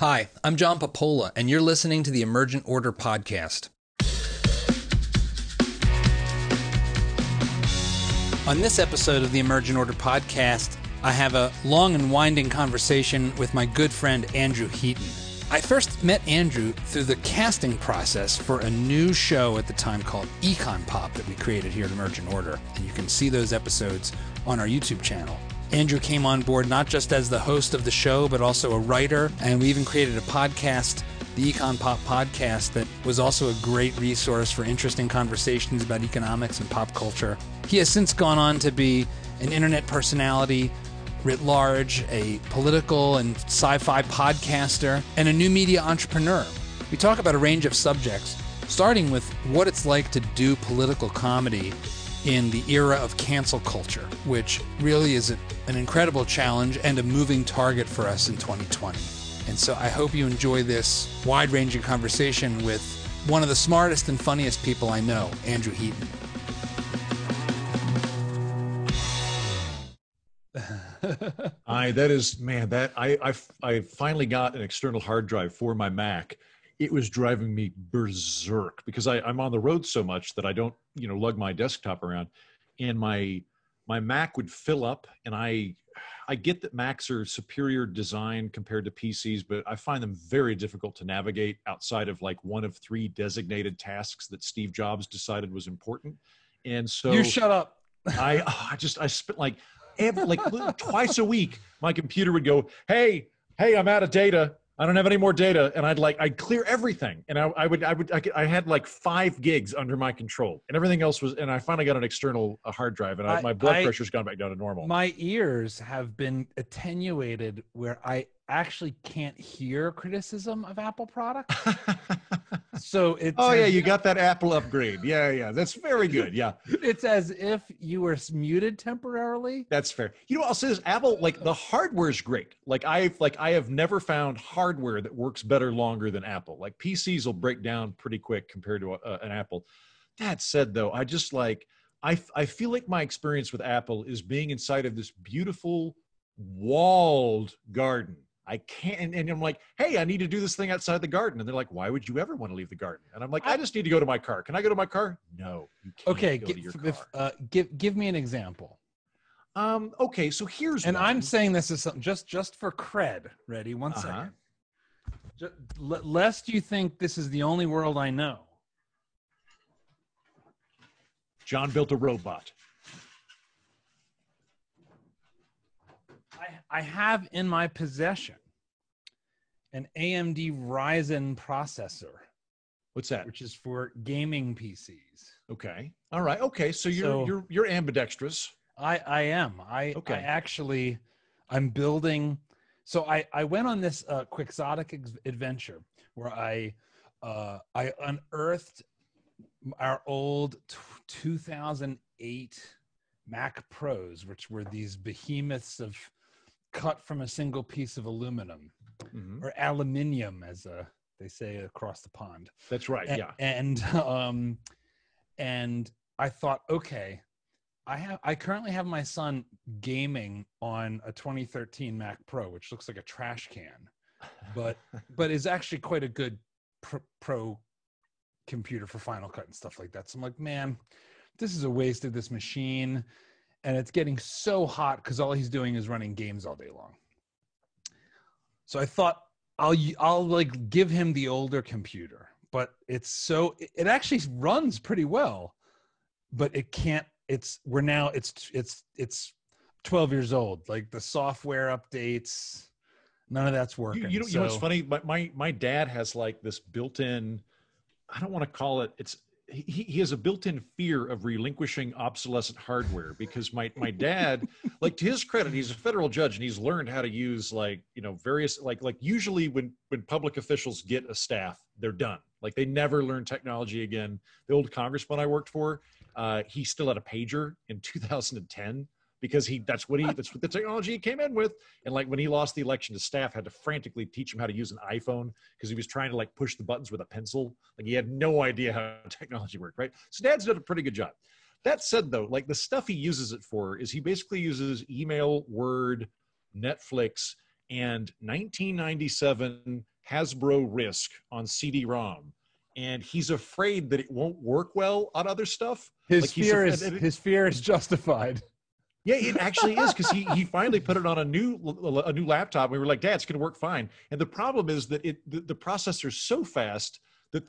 Hi, I'm John Papola, and you're listening to the Emergent Order podcast. On this episode of the Emergent Order podcast, I have a long and winding conversation with my good friend Andrew Heaton. I first met Andrew through the casting process for a new show at the time called Econ Pop that we created here at Emergent Order, and you can see those episodes on our YouTube channel. Andrew came on board not just as the host of the show, but also a writer, and we even created a podcast, the Econ Pop podcast, that was also a great resource for interesting conversations about economics and pop culture. He has since gone on to be an internet personality writ large, a political and sci-fi podcaster, and a new media entrepreneur. We talk about a range of subjects, starting with what it's like to do political comedy in the era of cancel culture, which really is an incredible challenge and a moving target for us in 2020. And so I hope you enjoy this wide-ranging conversation with one of the smartest and funniest people I know, Andrew Heaton. I finally got an external hard drive for my Mac. It was driving me berserk because I'm on the road so much that I don't, lug my desktop around, and my Mac would fill up. And I get that Macs are superior design compared to PCs, but I find them very difficult to navigate outside of like one of three designated tasks that Steve Jobs decided was important. And so You shut up. I spent like twice a week, my computer would go, hey, I'm out of data. I don't have any more data. And I'd clear everything. And I had like 5 gigs under my control, and everything else was, and I finally got an external hard drive, and my blood pressure's gone back down to normal. My ears have been attenuated where I actually can't hear criticism of Apple products. So it's you got that Apple upgrade. Yeah. That's very good. Yeah. It's as if you were muted temporarily. That's fair. I'll say this, Apple, like the hardware is great. I have never found hardware that works better longer than Apple. Like PCs will break down pretty quick compared to an Apple. That said though, I just I feel like my experience with Apple is being inside of this beautiful walled garden. I can't, and I'm like, hey, I need to do this thing outside the garden. And they're like, why would you ever want to leave the garden? And I'm like, I just need to go to my car. Can I go to my car? No, you can't go to your car. Give me an example. Okay, so here's and one. I'm saying this is something just for cred. Ready? One second. Lest you think this is the only world I know. John built a robot. I have in my possession an AMD Ryzen processor. What's that? Which is for gaming PCs. Okay. All right. Okay. So you're ambidextrous. I am. I'm building. So I went on this quixotic adventure where I unearthed our old 2008 Mac Pros, which were these behemoths of cut from a single piece of aluminum, or aluminium, as they say across the pond. That's right. Yeah. And I thought, okay, I currently have my son gaming on a 2013 Mac Pro, which looks like a trash can, but is actually quite a good pro computer for Final Cut and stuff like that. So I'm like, man, this is a waste of this machine. And it's getting so hot because all he's doing is running games all day long. So I thought I'll like give him the older computer, but it actually runs pretty well, but it can't. It's 12 years old. Like the software updates, none of that's working. You know what's funny? My dad has like this built-in. I don't want to call it. He has a built-in fear of relinquishing obsolescent hardware because my dad, like, to his credit, he's a federal judge and he's learned how to use various usually when public officials get a staff, they're done. Like they never learn technology again. The old congressman I worked for, he still had a pager in 2010 because that's what the technology he came in with. And like when he lost the election, his staff had to frantically teach him how to use an iPhone because he was trying to like push the buttons with a pencil. Like he had no idea how technology worked, right? So Dad's done a pretty good job. That said though, like the stuff he uses it for is he basically uses email, Word, Netflix, and 1997 Hasbro Risk on CD-ROM, and he's afraid that it won't work well on other stuff. His Like his fear is justified. Yeah, it actually is, because he finally put it on a new laptop. And we were like, Dad, it's going to work fine. And the problem is that the processor's so fast that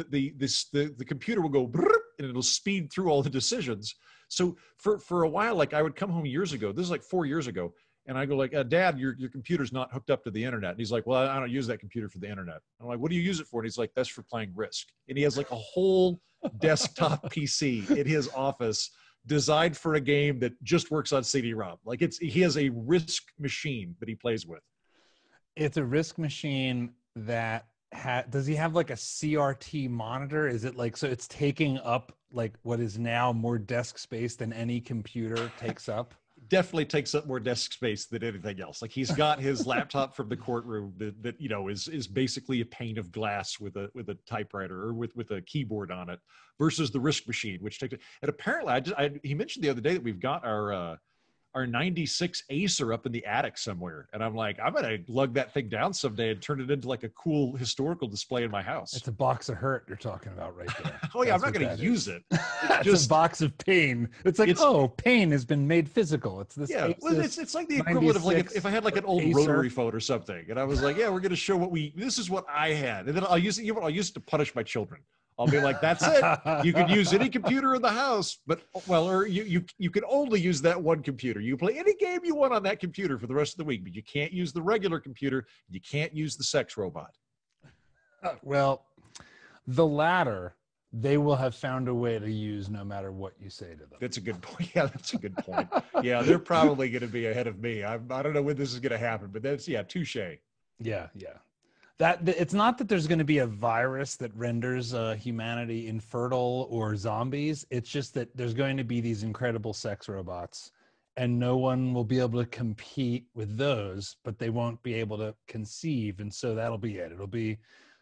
the computer will go and it'll speed through all the decisions. So for a while, like I would come home years ago. This is like 4 years ago. And I go like, Dad, your computer's not hooked up to the internet. And he's like, well, I don't use that computer for the internet. I'm like, what do you use it for? And he's like, that's for playing Risk. And he has like a whole desktop PC in his office designed for a game that just works on CD-ROM. Like he has a Risk machine that he plays with. It's a Risk machine that does he have like a CRT monitor? Is it like, so it's taking up like what is now more desk space than any computer takes up? Definitely takes up more desk space than anything else. Like he's got his laptop from the courtroom that you know is basically a pane of glass with a typewriter or with a keyboard on it, versus the Risk machine, which takes it. And apparently, he mentioned the other day that we've got our 96 Acer up in the attic somewhere. And I'm like, I'm going to lug that thing down someday and turn it into like a cool historical display in my house. It's a box of hurt you're talking about right there. Oh yeah, I'm not going to use it. It's just a box of pain. It's like, pain has been made physical. It's this. Yeah, well, it's like the equivalent of like if I had like an old Acer rotary phone or something, and I was like, yeah, we're going to show this is what I had. And then I'll use it, I'll use it to punish my children. I'll be like, that's it. You can use any computer in the house, or you can only use that one computer. You play any game you want on that computer for the rest of the week, but you can't use the regular computer. You can't use the sex robot. Well, the latter, they will have found a way to use no matter what you say to them. That's a good point. Yeah, that's a good point. Yeah, they're probably going to be ahead of me. I don't know when this is going to happen, but touche. Yeah. That it's not that there's going to be a virus that renders humanity infertile or zombies. It's just that there's going to be these incredible sex robots, and no one will be able to compete with those, but they won't be able to conceive, and so that'll be it. It'll be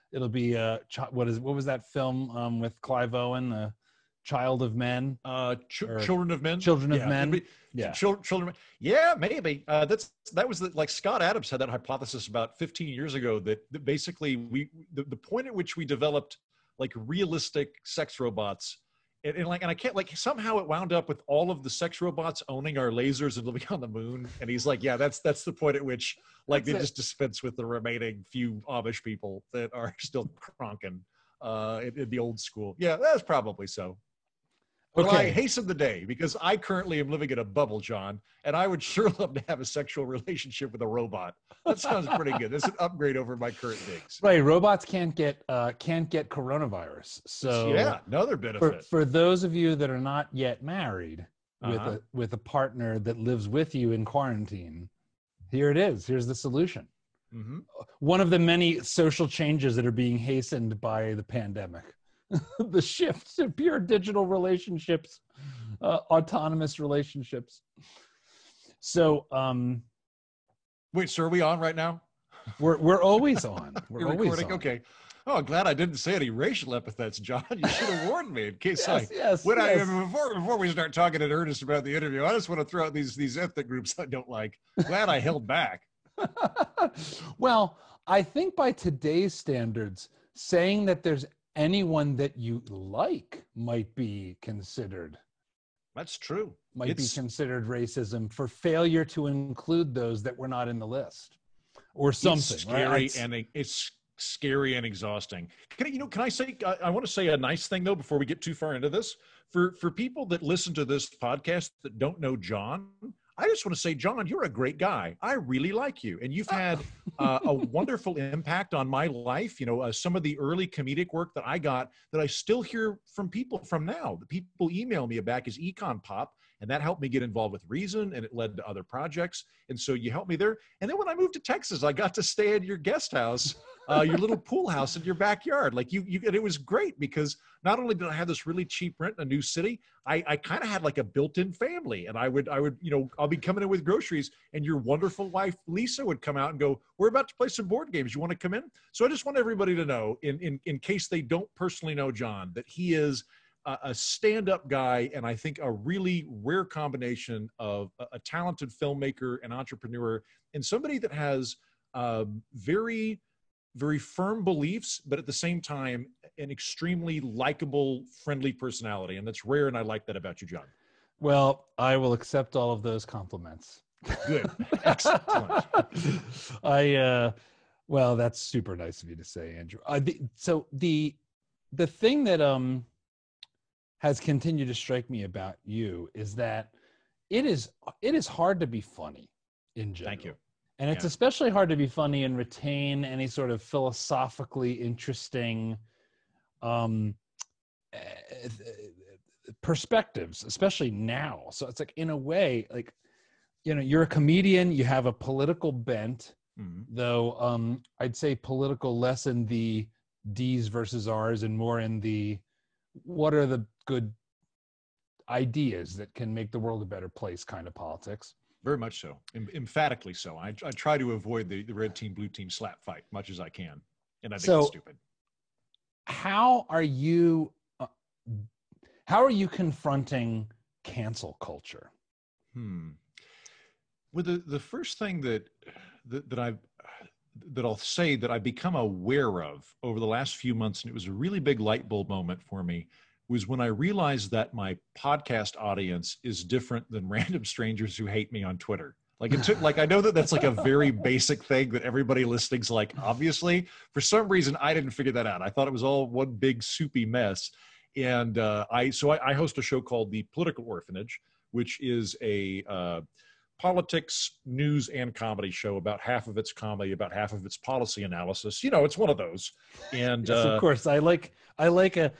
what was that film with Clive Owen, Child of Men? Children of Men. Children of Men. Yeah. Children. Yeah, maybe. That was like Scott Adams had that hypothesis about 15 years ago that basically the point at which we developed like realistic sex robots, and I can't, like, somehow it wound up with all of the sex robots owning our lasers and living on the moon. And he's like, yeah, that's the point at which like they just dispense with the remaining few Amish people that are still cronking in the old school. Yeah, that's probably so. But I hasten the day, because I currently am living in a bubble, John, and I would sure love to have a sexual relationship with a robot. That sounds pretty good. That's an upgrade over my current digs. Right, robots can't get coronavirus. So yeah, another benefit for those of you that are not yet married with a partner that lives with you in quarantine. Here it is. Here's the solution. Mm-hmm. One of the many social changes that are being hastened by the pandemic. The shift to pure digital relationships, autonomous relationships. So, wait, so are we on right now? We're always on. We're You're always recording? on. Okay. Oh, I'm glad I didn't say any racial epithets, John. You should have warned me in case yes. Before we start talking in earnest about the interview, I just want to throw out these ethnic groups I don't like. Glad I held back. Well, I think by today's standards, saying that there's anyone that you like might be considered. That's true. Might be considered racism for failure to include those that were not in the list, or something. It's scary, and it's scary and exhausting. Can I say? I want to say a nice thing though before we get too far into this. For people that listen to this podcast that don't know John, I just want to say, John, you're a great guy. I really like you. And you've had a wonderful impact on my life. Some of the early comedic work that I got that I still hear from people from now. The people email me back as Econ Pop, and that helped me get involved with Reason, and it led to other projects. And so you helped me there. And then when I moved to Texas, I got to stay at your guest house, your little pool house in your backyard. Like and it was great because not only did I have this really cheap rent in a new city, I kind of had like a built-in family. And I would, I'll be coming in with groceries, and your wonderful wife, Lisa, would come out and go, we're about to play some board games. You want to come in? So I just want everybody to know, in case they don't personally know John, that he is a stand-up guy, and I think a really rare combination of a talented filmmaker and entrepreneur, and somebody that has very very firm beliefs, but at the same time, an extremely likable, friendly personality. And that's rare. And I like that about you, John. Well, I will accept all of those compliments. Good. Excellent. Well, that's super nice of you to say, Andrew. So the thing that has continued to strike me about you is that it is hard to be funny in general. Thank you. And it's especially hard to be funny and retain any sort of philosophically interesting perspectives, especially now. So it's like, in a way, like, you know, you're a comedian, you have a political bent, though I'd say political less in the D's versus R's and more in the what are the good ideas that can make the world a better place kind of politics. Very much so. Emphatically so. I try to avoid the red team, blue team slap fight much as I can. And I think it's stupid. How are you confronting cancel culture? Well, the first thing that I'll say that I've become aware of over the last few months, and it was a really big light bulb moment for me, was when I realized that my podcast audience is different than random strangers who hate me on Twitter. Like it took, I know that that's like a very basic thing that everybody listening's like, obviously. For some reason, I didn't figure that out. I thought it was all one big soupy mess. And I host a show called The Political Orphanage, which is a politics, news, and comedy show. About half of it's comedy, about half of it's policy analysis. You know, it's one of those. And yes, of course, I like a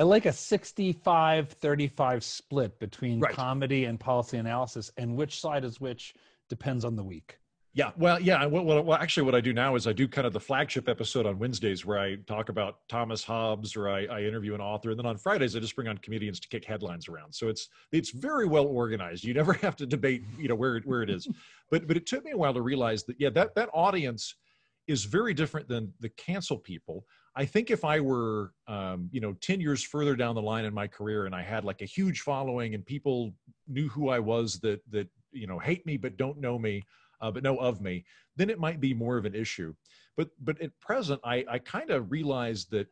65-35 split between comedy and policy analysis, and which side is which depends on the week. Yeah, well, yeah. Well, actually, what I do now is I do kind of the flagship episode on Wednesdays where I talk about Thomas Hobbes, or I interview an author, and then on Fridays I just bring on comedians to kick headlines around. So it's very well organized. You never have to debate, you know, where it is. But it took me a while to realize that that audience is very different than the cancel people. I think if I were 10 years further down the line in my career and I had like a huge following and people knew who I was that hate me but don't know me, but know of me, then it might be more of an issue. But at present, I kind of realized that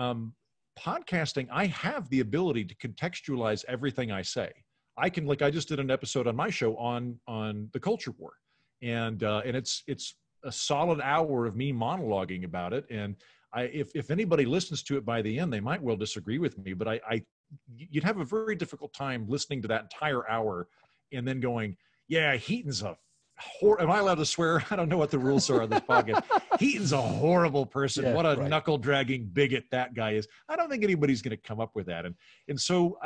podcasting, I have the ability to contextualize everything I say. I can, like I just did an episode on my show on the culture war, and it's a solid hour of me monologuing about it. And if anybody listens to it by the end, they might well disagree with me, but you'd have a very difficult time listening to that entire hour and then going, yeah, Heaton's am I allowed to swear? I don't know what the rules are on this podcast. Heaton's a horrible person. Yeah, what a knuckle-dragging bigot that guy is. I don't think anybody's going to come up with that. And so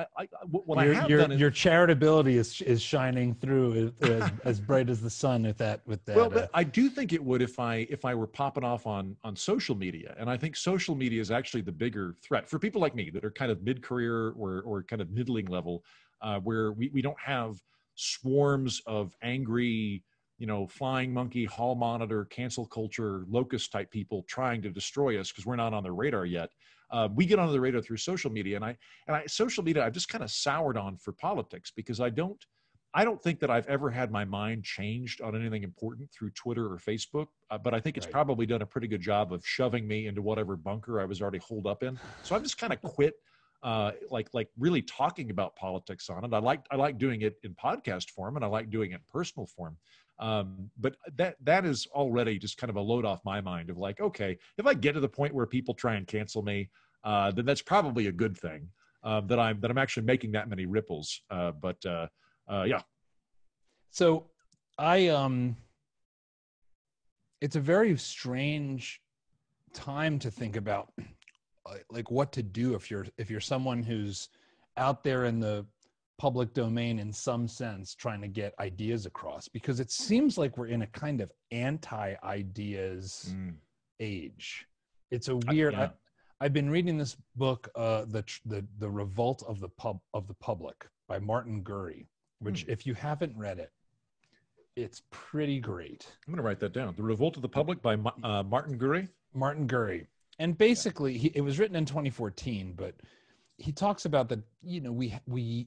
your charitability is shining through as bright as the sun with that. Well, but I do think it would if I were popping off on social media. And I think social media is actually the bigger threat for people like me that are kind of mid-career or kind of middling level, where we don't have swarms of angry, flying monkey, hall monitor, cancel culture, locust type people trying to destroy us because we're not on their radar yet. We get onto the radar through social media, and social media I've just kind of soured on for politics because I don't think that I've ever had my mind changed on anything important through Twitter or Facebook. But I think it's probably done a pretty good job of shoving me into whatever bunker I was already holed up in. So I've just kind of quit. Like really talking about politics on it. I like doing it in podcast form, and I like doing it in personal form. But that is already just kind of a load off my mind of like, okay, if I get to the point where people try and cancel me, then that's probably a good thing, that I'm actually making that many ripples. Yeah. So it's a very strange time to think about like what to do if you're someone who's out there in the public domain in some sense trying to get ideas across, because it seems like we're in a kind of anti-ideas age. It's a weird I've been reading this book, the Revolt of the Public by Martin Gurry, which if you haven't read it, it's pretty great. I'm going to write that down. The Revolt of the Public by Martin Gurry. Martin Gurry. And basically, it was written in 2014, but he talks about that, the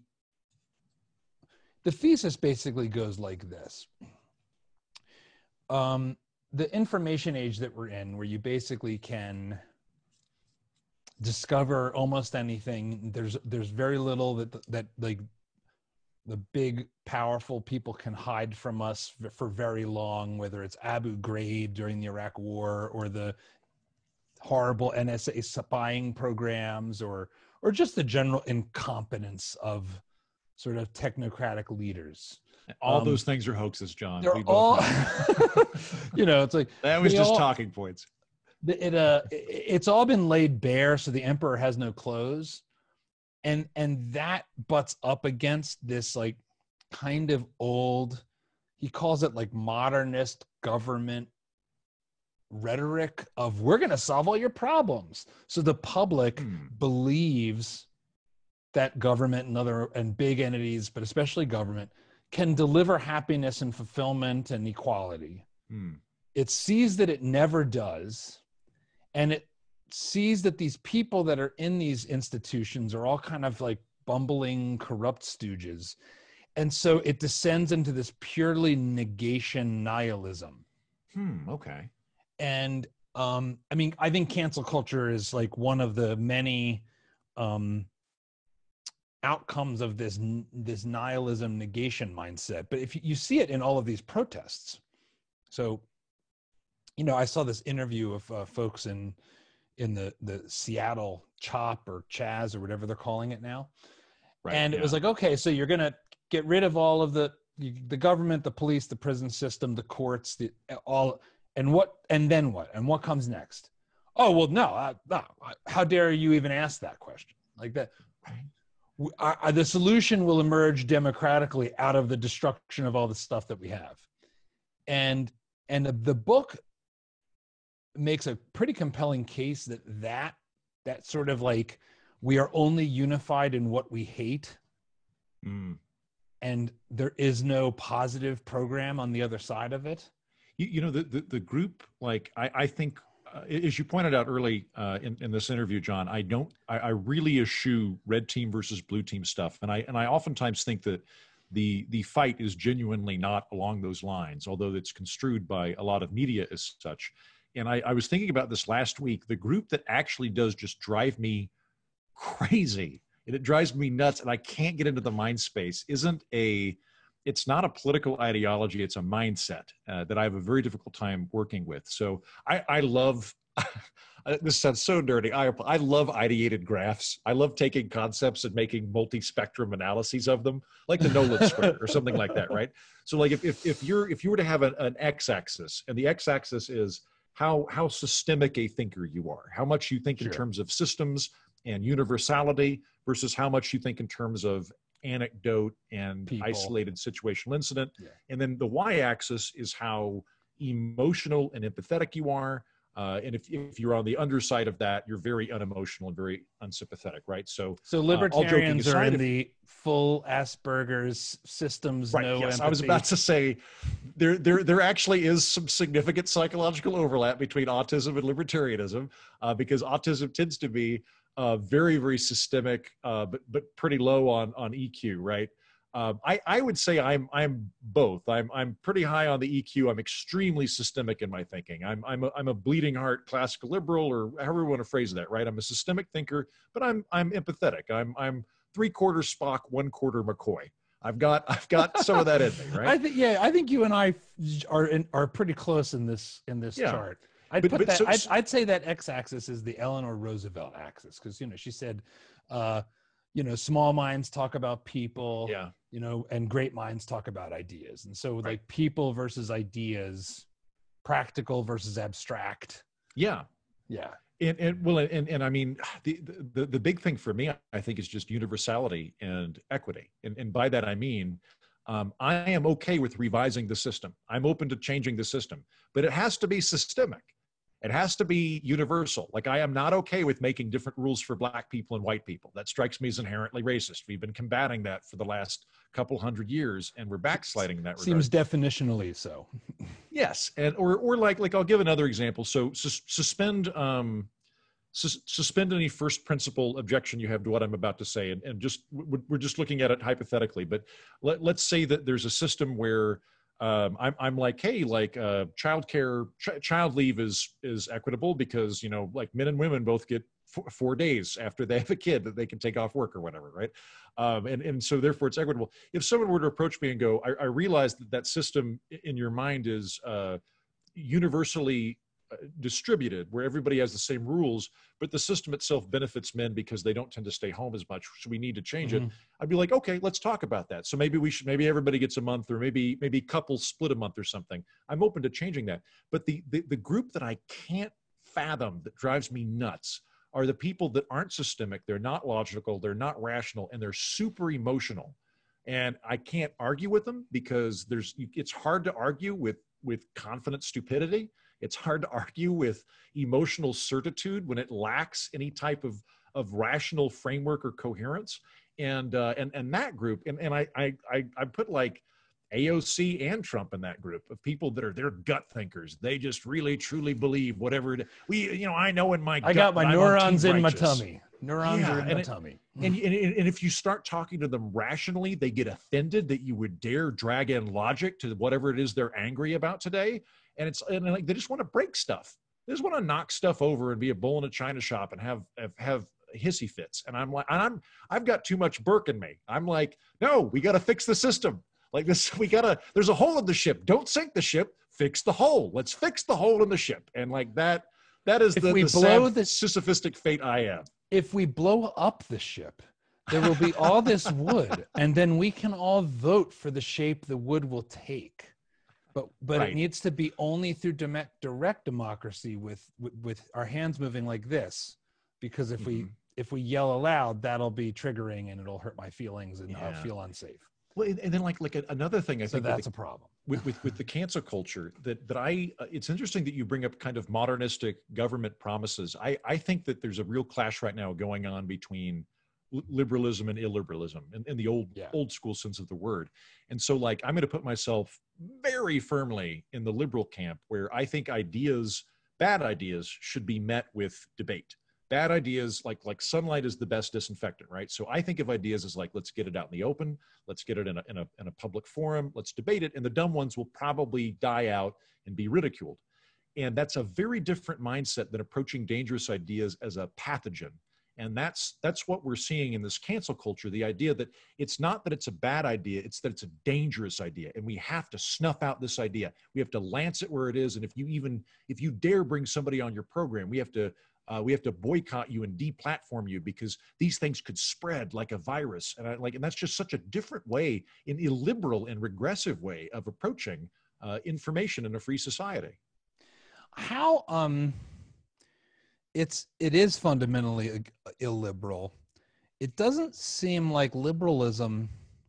thesis basically goes like this. the information age that we're in, where you basically can discover almost anything. There's very little that like the big powerful people can hide from us for very long, whether it's Abu Ghraib during the Iraq War or the horrible NSA spying programs or just the general incompetence of sort of technocratic leaders. All those things are hoaxes, John. They're We both all, know. it's like That was just talking points. It's all been laid bare, so the emperor has no clothes, and that butts up against this like kind of old, he calls it like modernist government rhetoric of we're going to solve all your problems. So the public believes that government and big entities, but especially government, can deliver happiness and fulfillment and equality. It sees that it never does. And it sees that these people that are in these institutions are all kind of like bumbling, corrupt stooges. And so it descends into this purely negation nihilism. Okay. And I mean, I think cancel culture is like one of the many outcomes of this nihilism negation mindset. But if you see it in all of these protests. So, I saw this interview of folks in the Seattle CHOP or Chaz or whatever they're calling it now. Right, and it was like, okay, so you're going to get rid of all of the government, the police, the prison system, the courts, and then what? And what comes next? Oh, well, no. How dare you even ask that question like that? The solution will emerge democratically out of the destruction of all the stuff that we have. And the book makes a pretty compelling case that sort of like we are only unified in what we hate, and there is no positive program on the other side of it. The group, like I think, as you pointed out early in this interview, John, I really eschew red team versus blue team stuff, and I oftentimes think that the fight is genuinely not along those lines, although it's construed by a lot of media as such. And I was thinking about this last week. The group that actually does just drive me crazy, and it drives me nuts, and I can't get into the mind space, it's not a political ideology, it's a mindset that I have a very difficult time working with. So I love, this sounds so nerdy, I love ideated graphs. I love taking concepts and making multi-spectrum analyses of them, like the Nolan square or something like that, right? So like if you were to have an x-axis, and the x-axis is how systemic a thinker you are, how much you think in terms of systems and universality versus how much you think in terms of anecdote and isolated situational incident. And then the y-axis is how emotional and empathetic you are. And if you're on the underside of that, you're very unemotional and very unsympathetic, right? So libertarians are in the full Asperger's systems, right, no empathy. I was about to say there actually is some significant psychological overlap between autism and libertarianism, because autism tends to be very, very systemic, but pretty low on EQ, right? I would say I'm both. I'm pretty high on the EQ. I'm extremely systemic in my thinking. I'm a bleeding heart classical liberal, or however you want to phrase that, right? I'm a systemic thinker, but I'm empathetic. I'm 3/4 Spock, 1/4 McCoy. I've got some of that in me, right? I think you and I are pretty close in this chart. I'd say that x-axis is the Eleanor Roosevelt axis, because she said, small minds talk about people, and great minds talk about ideas, and so like people versus ideas, practical versus abstract. And I mean, the big thing for me, I think, is just universality and equity, and by that I mean, I am okay with revising the system. I'm open to changing the system, but it has to be systemic. It has to be universal. Like, I am not okay with making different rules for black people and white people. That strikes me as inherently racist. We've been combating that for the last couple hundred years, and we're backsliding in that regard. Seems definitionally so. Yes, and or like I'll give another example. So suspend any first principle objection you have to what I'm about to say, and just we're just looking at it hypothetically. But let's say that there's a system where I'm like, hey, like child leave is equitable because, you know, like men and women both get 4 days after they have a kid that they can take off work or whatever, right? And so therefore it's equitable. If someone were to approach me and go, I realize that that system in your mind is universally distributed, where everybody has the same rules, but the system itself benefits men because they don't tend to stay home as much, so we need to change it. I'd be like, okay, let's talk about that. So maybe everybody gets a month, or maybe couples split a month or something. I'm open to changing that. But the group that I can't fathom, that drives me nuts, are the people that aren't systemic, they're not logical, they're not rational, and they're super emotional. And I can't argue with them because it's hard to argue with confident stupidity. It's hard to argue with emotional certitude when it lacks any type of rational framework or coherence. And that group, and I put like AOC and Trump in that group of people that are, they're gut thinkers. They just really truly believe whatever I know in my gut. I got my neurons in my righteous. tummy. Neurons are in my tummy. And if you start talking to them rationally, they get offended that you would dare drag in logic to whatever it is they're angry about today. And like they just want to break stuff. They just want to knock stuff over and be a bull in a china shop and have hissy fits. And I'm like, I've got too much Burke in me. I'm like, no, we got to fix the system. Like this, there's a hole in the ship. Don't sink the ship, fix the hole. Let's fix the hole in the ship. And like that is the Sisyphistic fate I am. If we blow up the ship, there will be all this wood, and then we can all vote for the shape the wood will take. But right. It needs to be only through direct democracy with our hands moving like this, because if we yell aloud, that'll be triggering and it'll hurt my feelings and I'll feel unsafe. Well, and then like another thing I think that's a problem with the cancel culture that it's interesting that you bring up kind of modernistic government promises. I think that there's a real clash right now going on between liberalism and illiberalism in the old school sense of the word. And so like I'm going to put myself very firmly in the liberal camp, where I think bad ideas should be met with debate. Bad ideas, like sunlight is the best disinfectant, right? So I think of ideas as like, let's get it out in the open, let's get it in a public forum, let's debate it, and the dumb ones will probably die out and be ridiculed. And that's a very different mindset than approaching dangerous ideas as a pathogen. And that's what we're seeing in this cancel culture, the idea that it's not that it's a bad idea, it's that it's a dangerous idea. And we have to snuff out this idea. We have to lance it where it is. And if you dare bring somebody on your program, we have to boycott you and deplatform you, because these things could spread like a virus. And and that's just such a different way, an illiberal and regressive way of approaching information in a free society. How it is fundamentally illiberal. It doesn't seem like liberalism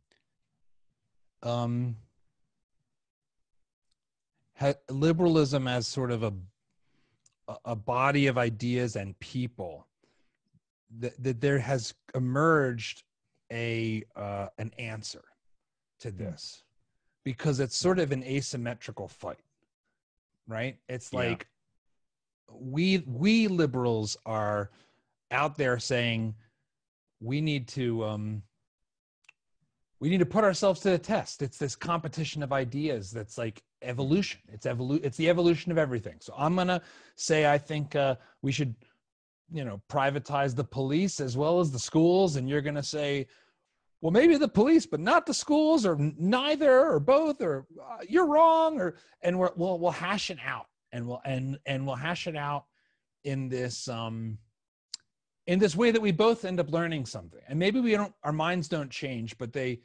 liberalism as sort of a body of ideas and people, that there has emerged an answer to this, because it's sort of an asymmetrical fight, right? It's like we liberals are out there saying we need to put ourselves to the test. It's this competition of ideas that's like evolution. It's the evolution of everything. So I'm gonna say I think we should, privatize the police as well as the schools, and you're gonna say, well, maybe the police, but not the schools, or neither, or both, or you're wrong, and we'll hash it out, and we'll hash it out in this way that we both end up learning something. And maybe our minds don't change, but they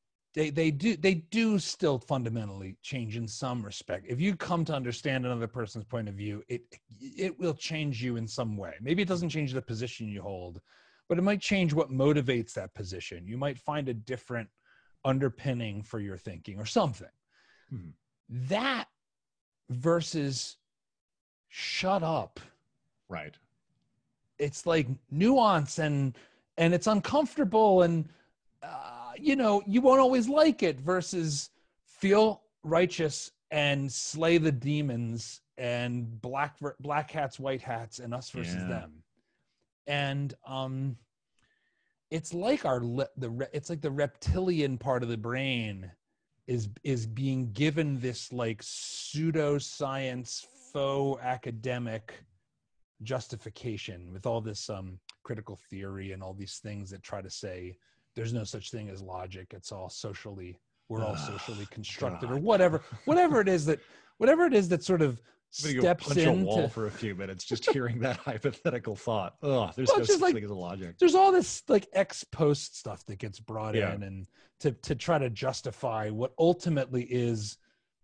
do still fundamentally change in some respect. If you come to understand another person's point of view, it will change you in some way. Maybe it doesn't change the position you hold, but it might change what motivates that position. You might find a different underpinning for your thinking or something. That versus shut up. Right. It's like nuance and it's uncomfortable, and you won't always like it, versus feel righteous and slay the demons and black hats, white hats, and us versus them. And it's like it's like the reptilian part of the brain is being given this like pseudoscience, faux academic justification with all this critical theory and all these things that try to say there's no such thing as logic. It's all socially, we're all socially constructed, God. or whatever it is that sort of I'm gonna steps go punch a into wall for a few minutes just hearing that hypothetical thought. Oh, there's Well, no it's just such like- thing as a logic. there's all this like ex post stuff that gets brought Yeah. in and to try to justify what ultimately is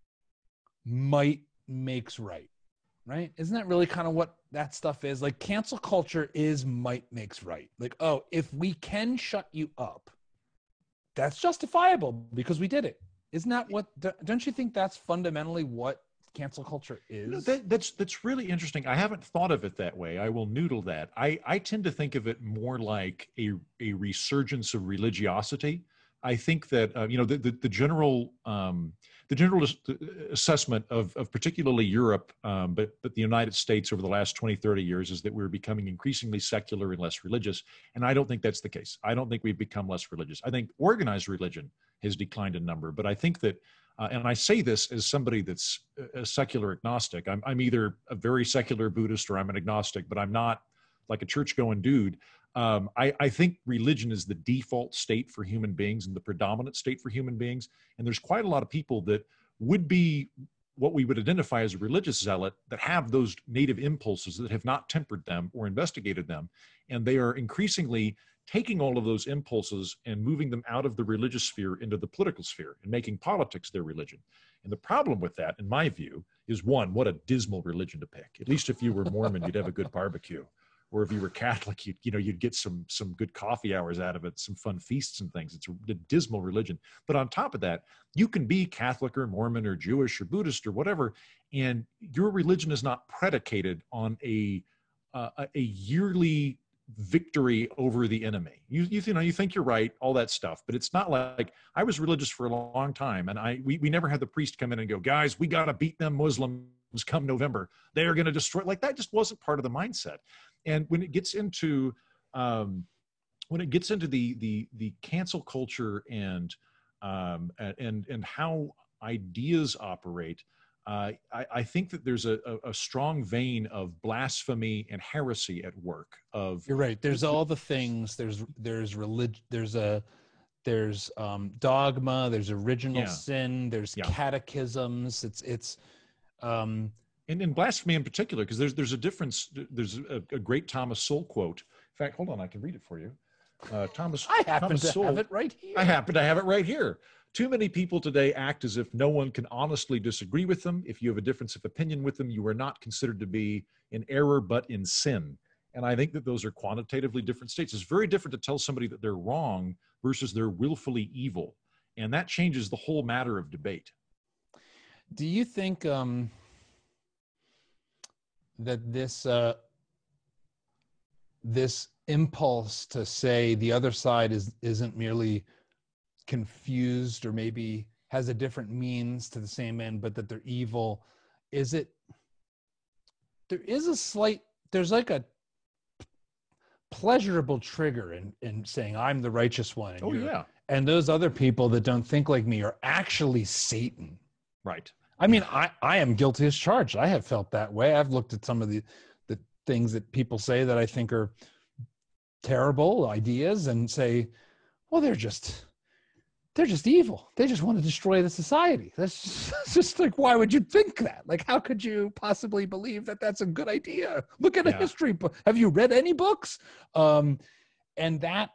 might makes right. Right? Isn't that really kind of what that stuff is? Like cancel culture is might makes right. Like, oh, if we can shut you up, that's justifiable because we did it. Isn't that what, don't you think that's fundamentally what cancel culture is? That's really interesting. I haven't thought of it that way. I will noodle that. I tend to think of it more like a resurgence of religiosity. I think that the general assessment of particularly Europe, but the United States over the last 20, 30 years is that we're becoming increasingly secular and less religious. And I don't think that's the case. I don't think we've become less religious. I think organized religion has declined in number, but I think that and I say this as somebody that's a secular agnostic. I'm either a very secular Buddhist or I'm an agnostic, but I'm not like a church-going dude. I think religion is the default state for human beings and the predominant state for human beings. And there's quite a lot of people that would be what we would identify as a religious zealot that have those native impulses that have not tempered them or investigated them. And they are increasingly taking all of those impulses and moving them out of the religious sphere into the political sphere and making politics their religion. And the problem with that, in my view, is one, what a dismal religion to pick. At least if you were Mormon, you'd have a good barbecue. Or if you were Catholic, you'd get some good coffee hours out of it, some fun feasts and things. It's a dismal religion. But on top of that, you can be Catholic or Mormon or Jewish or Buddhist or whatever, and your religion is not predicated on a yearly victory over the enemy. You think you're right, all that stuff, but it's not like I was religious for a long time, and we never had the priest come in and go, guys, we got to beat them Muslims come November. They are going to destroy. Like that just wasn't part of the mindset. And when it gets into the cancel culture and how ideas operate, I think that there's a strong vein of blasphemy and heresy at work. You're right. There's all the things. There's religion. There's dogma. There's original sin. There's catechisms. It's and in blasphemy in particular, because there's a difference. There's a great Thomas Sowell quote. In fact, hold on, I can read it for you. Thomas. I happen Thomas to Sowell, have it right here. I happen to have it right here. Too many people today act as if no one can honestly disagree with them. If you have a difference of opinion with them, you are not considered to be in error, but in sin. And I think that those are quantitatively different states. It's very different to tell somebody that they're wrong versus they're willfully evil. And that changes the whole matter of debate. Do you think that this impulse to say the other side isn't merely confused or maybe has a different means to the same end, but that they're evil, there's like a pleasurable trigger in saying I'm the righteous one and those other people that don't think like me are actually Satan. Right. I mean, I am guilty as charged. I have felt that way. I've looked at some of the things that people say that I think are terrible ideas and say, well, they're just evil. They just want to destroy the society. That's just like, why would you think that? Like, how could you possibly believe that that's a good idea? Look at a history book. Have you read any books? And that,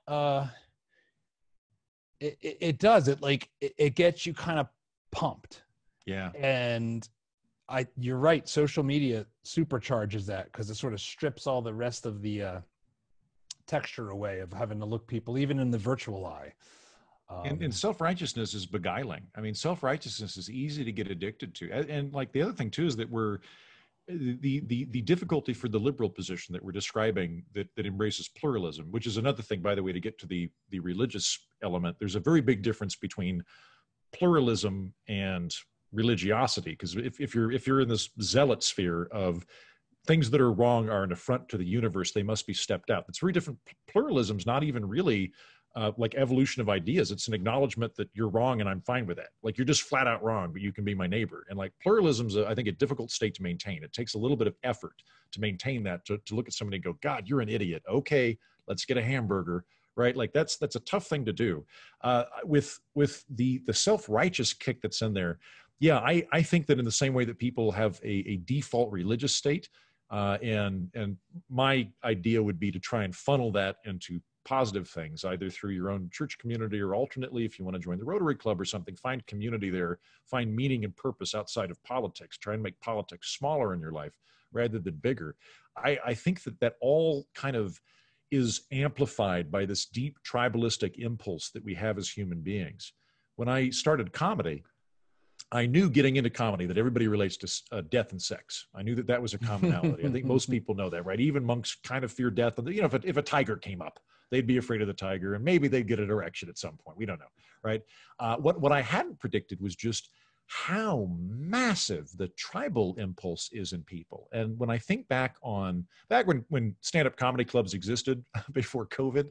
it does. It gets you kind of pumped. Yeah. And you're right. Social media supercharges that because it sort of strips all the rest of the texture away of having to look people, even in the virtual eye. And self-righteousness is beguiling. I mean, self-righteousness is easy to get addicted to. And like the other thing too, is that the difficulty for the liberal position that we're describing that embraces pluralism, which is another thing, by the way, to get to the religious element. There's a very big difference between pluralism and religiosity, because if you're in this zealot sphere of things that are wrong are an affront to the universe, they must be stepped out. It's very different. Pluralism's not even really like evolution of ideas. It's an acknowledgement that you're wrong and I'm fine with that. Like you're just flat out wrong, but you can be my neighbor. And like pluralism's, I think, a difficult state to maintain. It takes a little bit of effort to maintain that, to look at somebody and go, God, you're an idiot. Okay, let's get a hamburger, right? Like that's a tough thing to do. With the self-righteous kick that's in there, yeah, I think that in the same way that people have a default religious state, and my idea would be to try and funnel that into positive things, either through your own church community or alternately, if you want to join the Rotary Club or something, find community there, find meaning and purpose outside of politics, try and make politics smaller in your life rather than bigger. I think that all kind of is amplified by this deep tribalistic impulse that we have as human beings. When I started comedy, I knew getting into comedy that everybody relates to death and sex. I knew that was a commonality. I think most people know that, right? Even monks kind of fear death. You know, if a tiger came up, they'd be afraid of the tiger, and maybe they'd get an erection at some point. We don't know, right? What I hadn't predicted was just how massive the tribal impulse is in people. And when I think back when stand-up comedy clubs existed before COVID,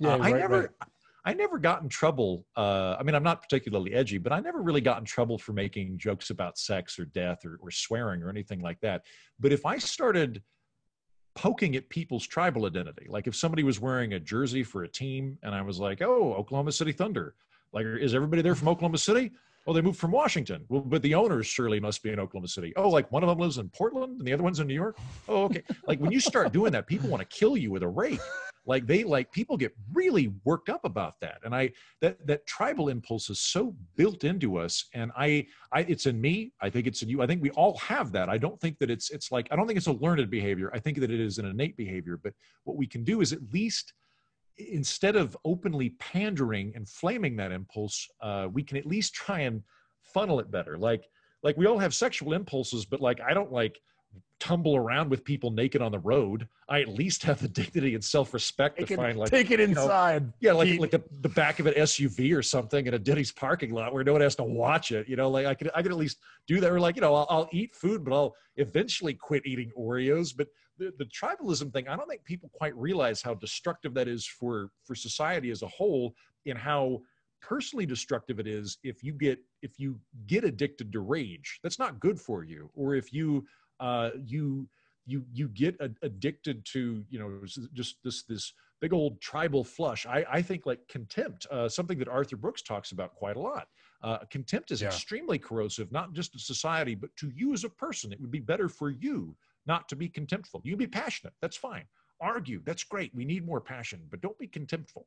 I never got in trouble. I mean, I'm not particularly edgy, but I never really got in trouble for making jokes about sex or death or swearing or anything like that. But if I started poking at people's tribal identity, like if somebody was wearing a jersey for a team and I was like, oh, Oklahoma City Thunder, like, is everybody there from Oklahoma City? Oh, they moved from Washington. Well, but the owners surely must be in Oklahoma City. Oh, like one of them lives in Portland and the other one's in New York. Oh, okay. Like when you start doing that, people want to kill you with a rake. People get really worked up about that. And that tribal impulse is so built into us. And it's in me. I think it's in you. I think we all have that. I don't think that I don't think it's a learned behavior. I think that it is an innate behavior. But what we can do is at least, instead of openly pandering and flaming that impulse, we can at least try and funnel it better. Like we all have sexual impulses, but like, I don't like tumble around with people naked on the road. I at least have the dignity and self-respect to find like, take it inside. Like the back of an SUV or something in a Denny's parking lot where no one has to watch it. You know, like I could at least do that. Or like, I'll eat food, but I'll eventually quit eating Oreos. But the tribalism thing, I don't think people quite realize how destructive that is for society as a whole, and how personally destructive it is if you get addicted to rage. That's not good for you. Or if you get addicted to, just this big old tribal flush. I think like contempt, something that Arthur Brooks talks about quite a lot. Contempt is extremely corrosive, not just to society, but to you as a person. It would be better for you not to be contemptful. You can be passionate. That's fine. Argue. That's great. We need more passion, but don't be contemptful.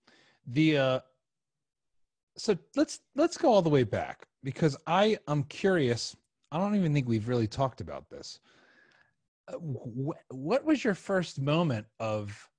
So let's go all the way back, because I'm curious. I don't even think we've really talked about this. What was your first moment of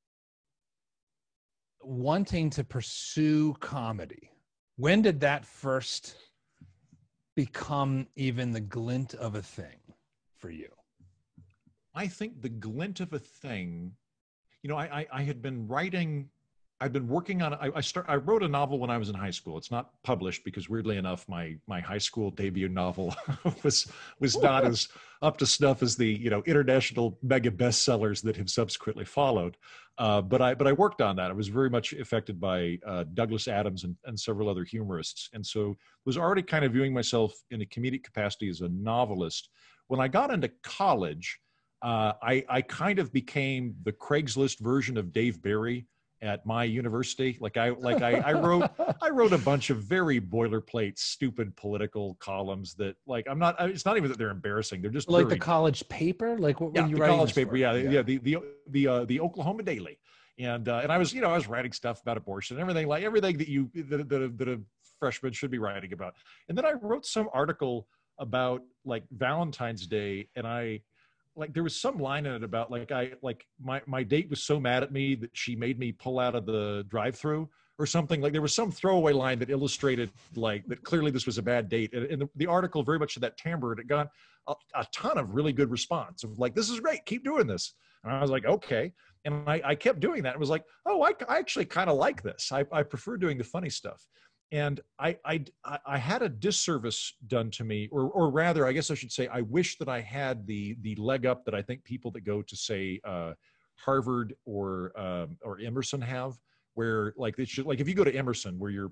wanting to pursue comedy? When did that first become even the glint of a thing for you? I think the glint of a thing, I had been writing. I've been working on it. I wrote a novel when I was in high school. It's not published because, weirdly enough, my high school debut novel was not as up to snuff as the international mega bestsellers that have subsequently followed. But I worked on that. I was very much affected by Douglas Adams and several other humorists, and so was already kind of viewing myself in a comedic capacity as a novelist. When I got into college, I kind of became the Craigslist version of Dave Barry at my university. I wrote a bunch of very boilerplate, stupid political columns that it's not even that they're embarrassing. They're just like the college paper. Like what were you writing? College paper. Yeah. The Oklahoma Daily. And I was writing stuff about abortion and everything that a freshman should be writing about. And then I wrote some article about like Valentine's Day, and there was some line in it about my date was so mad at me that she made me pull out of the drive-thru or something. Like there was some throwaway line that illustrated that clearly this was a bad date. And the article very much to that timbre, it got a ton of really good response of like, this is great, keep doing this. And I was like, okay. And I kept doing that. It was like, oh, I actually kind of like this. I prefer doing the funny stuff. And I had a disservice done to me, or rather, I guess I should say, I wish that I had the leg up that I think people that go to say Harvard or Emerson have, where like it should, like if you go to Emerson, where you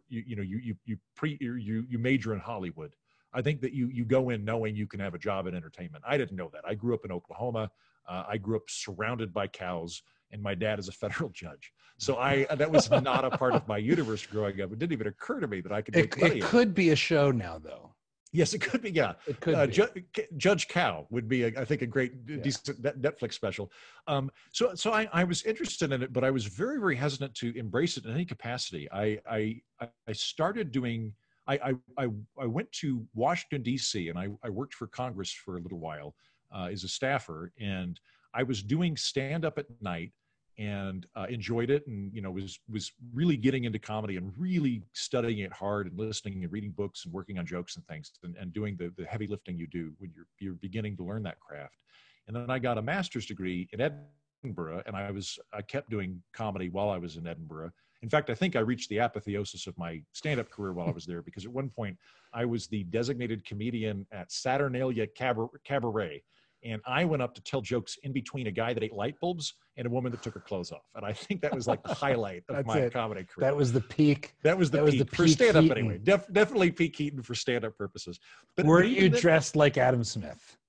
major in Hollywood, I think that you go in knowing you can have a job in entertainment. I didn't know that. I grew up in Oklahoma. I grew up surrounded by cows, and my dad is a federal judge. So that was not a part of my universe growing up. It didn't even occur to me that I could make money. It could be a show now, though. Yes, it could be. Yeah, it could be. Judge Cow would be, I think, a great, decent Netflix special. So I was interested in it, but I was very, very hesitant to embrace it in any capacity. I started doing. I went to Washington D.C. and I worked for Congress for a little while as a staffer, and I was doing stand up at night. And enjoyed it, and was really getting into comedy and really studying it hard and listening and reading books and working on jokes and things and doing the heavy lifting you do when you're beginning to learn that craft. And then I got a master's degree in Edinburgh, and I kept doing comedy while I was in Edinburgh. In fact, I think I reached the apotheosis of my stand-up career while I was there, because at one point I was the designated comedian at Saturnalia Cabaret. And I went up to tell jokes in between a guy that ate light bulbs and a woman that took her clothes off. And I think that was like the highlight of my comedy career. That was the peak. That was the peak for stand-up anyway. Definitely peak Keaton for stand-up purposes. But were you dressed like Adam Smith?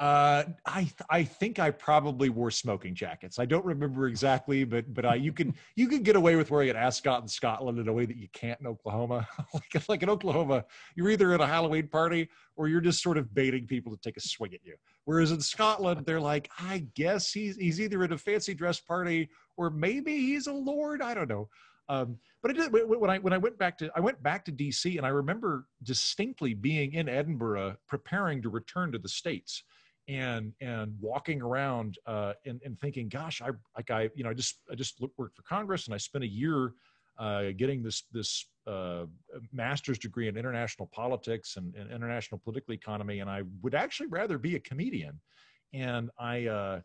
I think I probably wore smoking jackets. I don't remember exactly, but you can get away with wearing an ascot in Scotland in a way that you can't in Oklahoma. like in Oklahoma, you're either at a Halloween party or you're just sort of baiting people to take a swing at you. Whereas in Scotland, they're like, I guess he's either at a fancy dress party or maybe he's a lord. I don't know. But I did when I went back to DC, and I remember distinctly being in Edinburgh preparing to return to the States. And walking around and thinking, gosh, I just worked for Congress, and I spent a year getting this master's degree in international politics and international political economy, and I would actually rather be a comedian. And I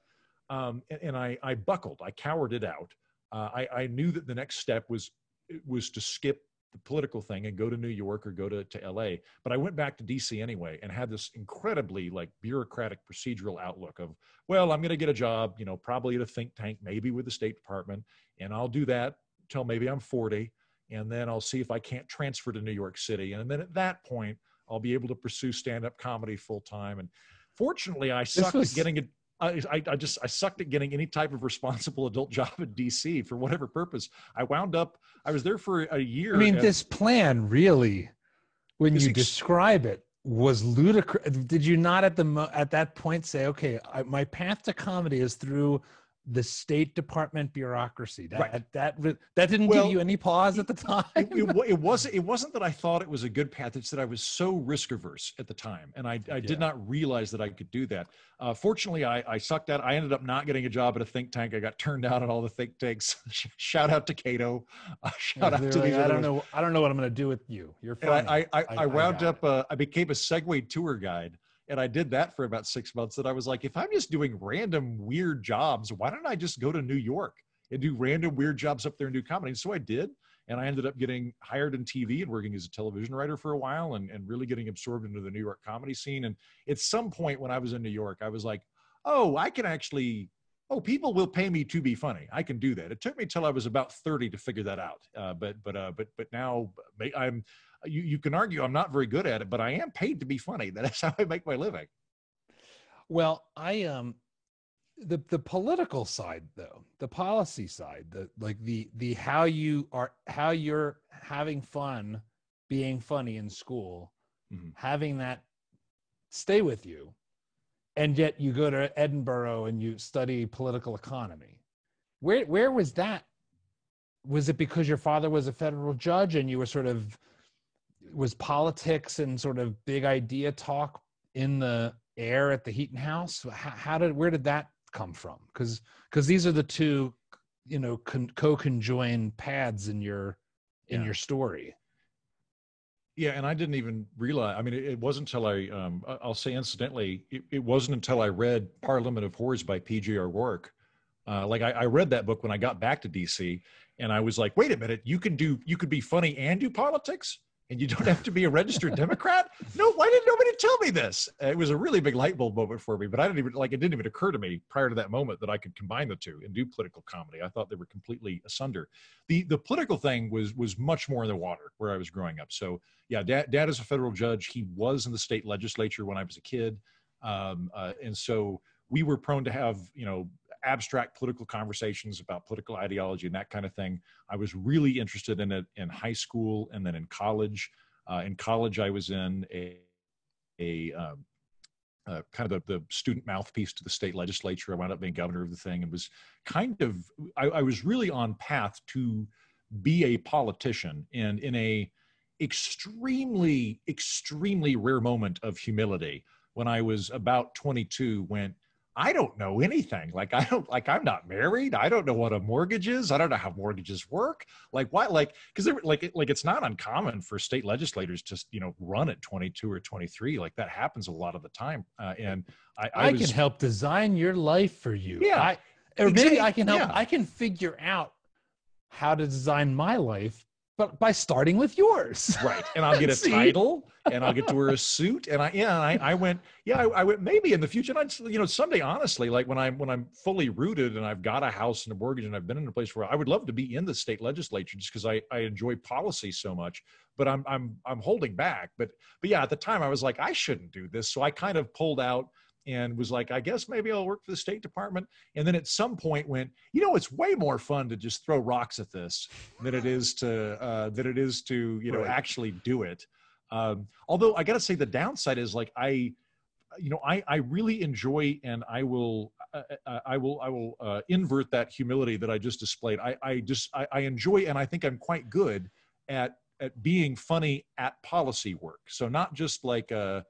buckled. I cowered it out. I knew that the next step was to skip the political thing and go to New York or go to LA. But I went back to DC anyway and had this incredibly like bureaucratic procedural outlook of, well, I'm going to get a job, probably at a think tank, maybe with the State Department. And I'll do that till maybe I'm 40. And then I'll see if I can't transfer to New York City. And then at that point, I'll be able to pursue stand-up comedy full time. And fortunately, I sucked at getting it. I sucked at getting any type of responsible adult job in DC for whatever purpose. I was there for a year. I mean, this plan really, when you describe it, was ludicrous. Did you not at that point say, okay, my path to comedy is through the State Department bureaucracy? That didn't give you any pause at the time? It wasn't that I thought it was a good path. It's that I was so risk averse at the time, and I did not realize that I could do that. Fortunately, I sucked at. I ended up not getting a job at a think tank. I got turned down at all the think tanks. Shout out to Cato. Shout out to these. I don't know what I'm going to do with you. You're funny. I wound up. I became a Segway tour guide. And I did that for about 6 months. And I was like, if I'm just doing random weird jobs, why don't I just go to New York and do random weird jobs up there and do comedy? And so I did. And I ended up getting hired in TV and working as a television writer for a while and really getting absorbed into the New York comedy scene. And at some point when I was in New York, I was like, people will pay me to be funny. I can do that. It took me till I was about 30 to figure that out. But now you can argue I'm not very good at it, but I am paid to be funny. That's how I make my living. Well, the political side though, the policy side, the how you're having fun being funny in school, having that stay with you. And yet you go to Edinburgh and you study political economy. Where was that? Was it because your father was a federal judge and you were was politics and sort of big idea talk in the air at the Heaton House? Where did that come from? Because these are the two, co-conjoined paths in your story. Yeah, and I didn't even realize. I mean, it wasn't until I'll say incidentally, it wasn't until I read Parliament of Whores by P.J. O'Rourke. I read that book when I got back to DC, and I was like, wait a minute, you could be funny and do politics? and you don't have to be a registered Democrat? No, why didn't nobody tell me this? It was a really big light bulb moment for me, but I didn't even it didn't even occur to me prior to that moment that I could combine the two and do political comedy. I thought they were completely asunder. The political thing was much more in the water where I was growing up. So yeah, dad is a federal judge. He was in the state legislature when I was a kid. And so we were prone to have, abstract political conversations about political ideology and that kind of thing. I was really interested in it in high school and then in college. In college, I was in kind of the student mouthpiece to the state legislature. I wound up being governor of the thing and was I was really on path to be a politician, and in a extremely, extremely rare moment of humility when I was about 22 went, I don't know anything. I'm not married. I don't know what a mortgage is. I don't know how mortgages work. Because it's not uncommon for state legislators to, run at 22 or 23. Like that happens a lot of the time. And I can help design your life for you. Yeah. Maybe I can help. Yeah. I can figure out how to design my life, but by starting with yours. Right. And I'll get a title and I'll get to wear a suit. And I went maybe in the future. And someday, honestly, like when I'm fully rooted and I've got a house and a mortgage and I've been in a place where I would love to be in the state legislature just because I enjoy policy so much, but I'm holding back. But yeah, at the time I was like, I shouldn't do this. So I kind of pulled out and was like, I guess maybe I'll work for the State Department. And then at some point went, it's way more fun to just throw rocks at this than it is to right. Actually do it. Although I got to say the downside is like, I really enjoy, and I will invert that humility that I just displayed. I enjoy, and I think I'm quite good at being funny at policy work. So not just like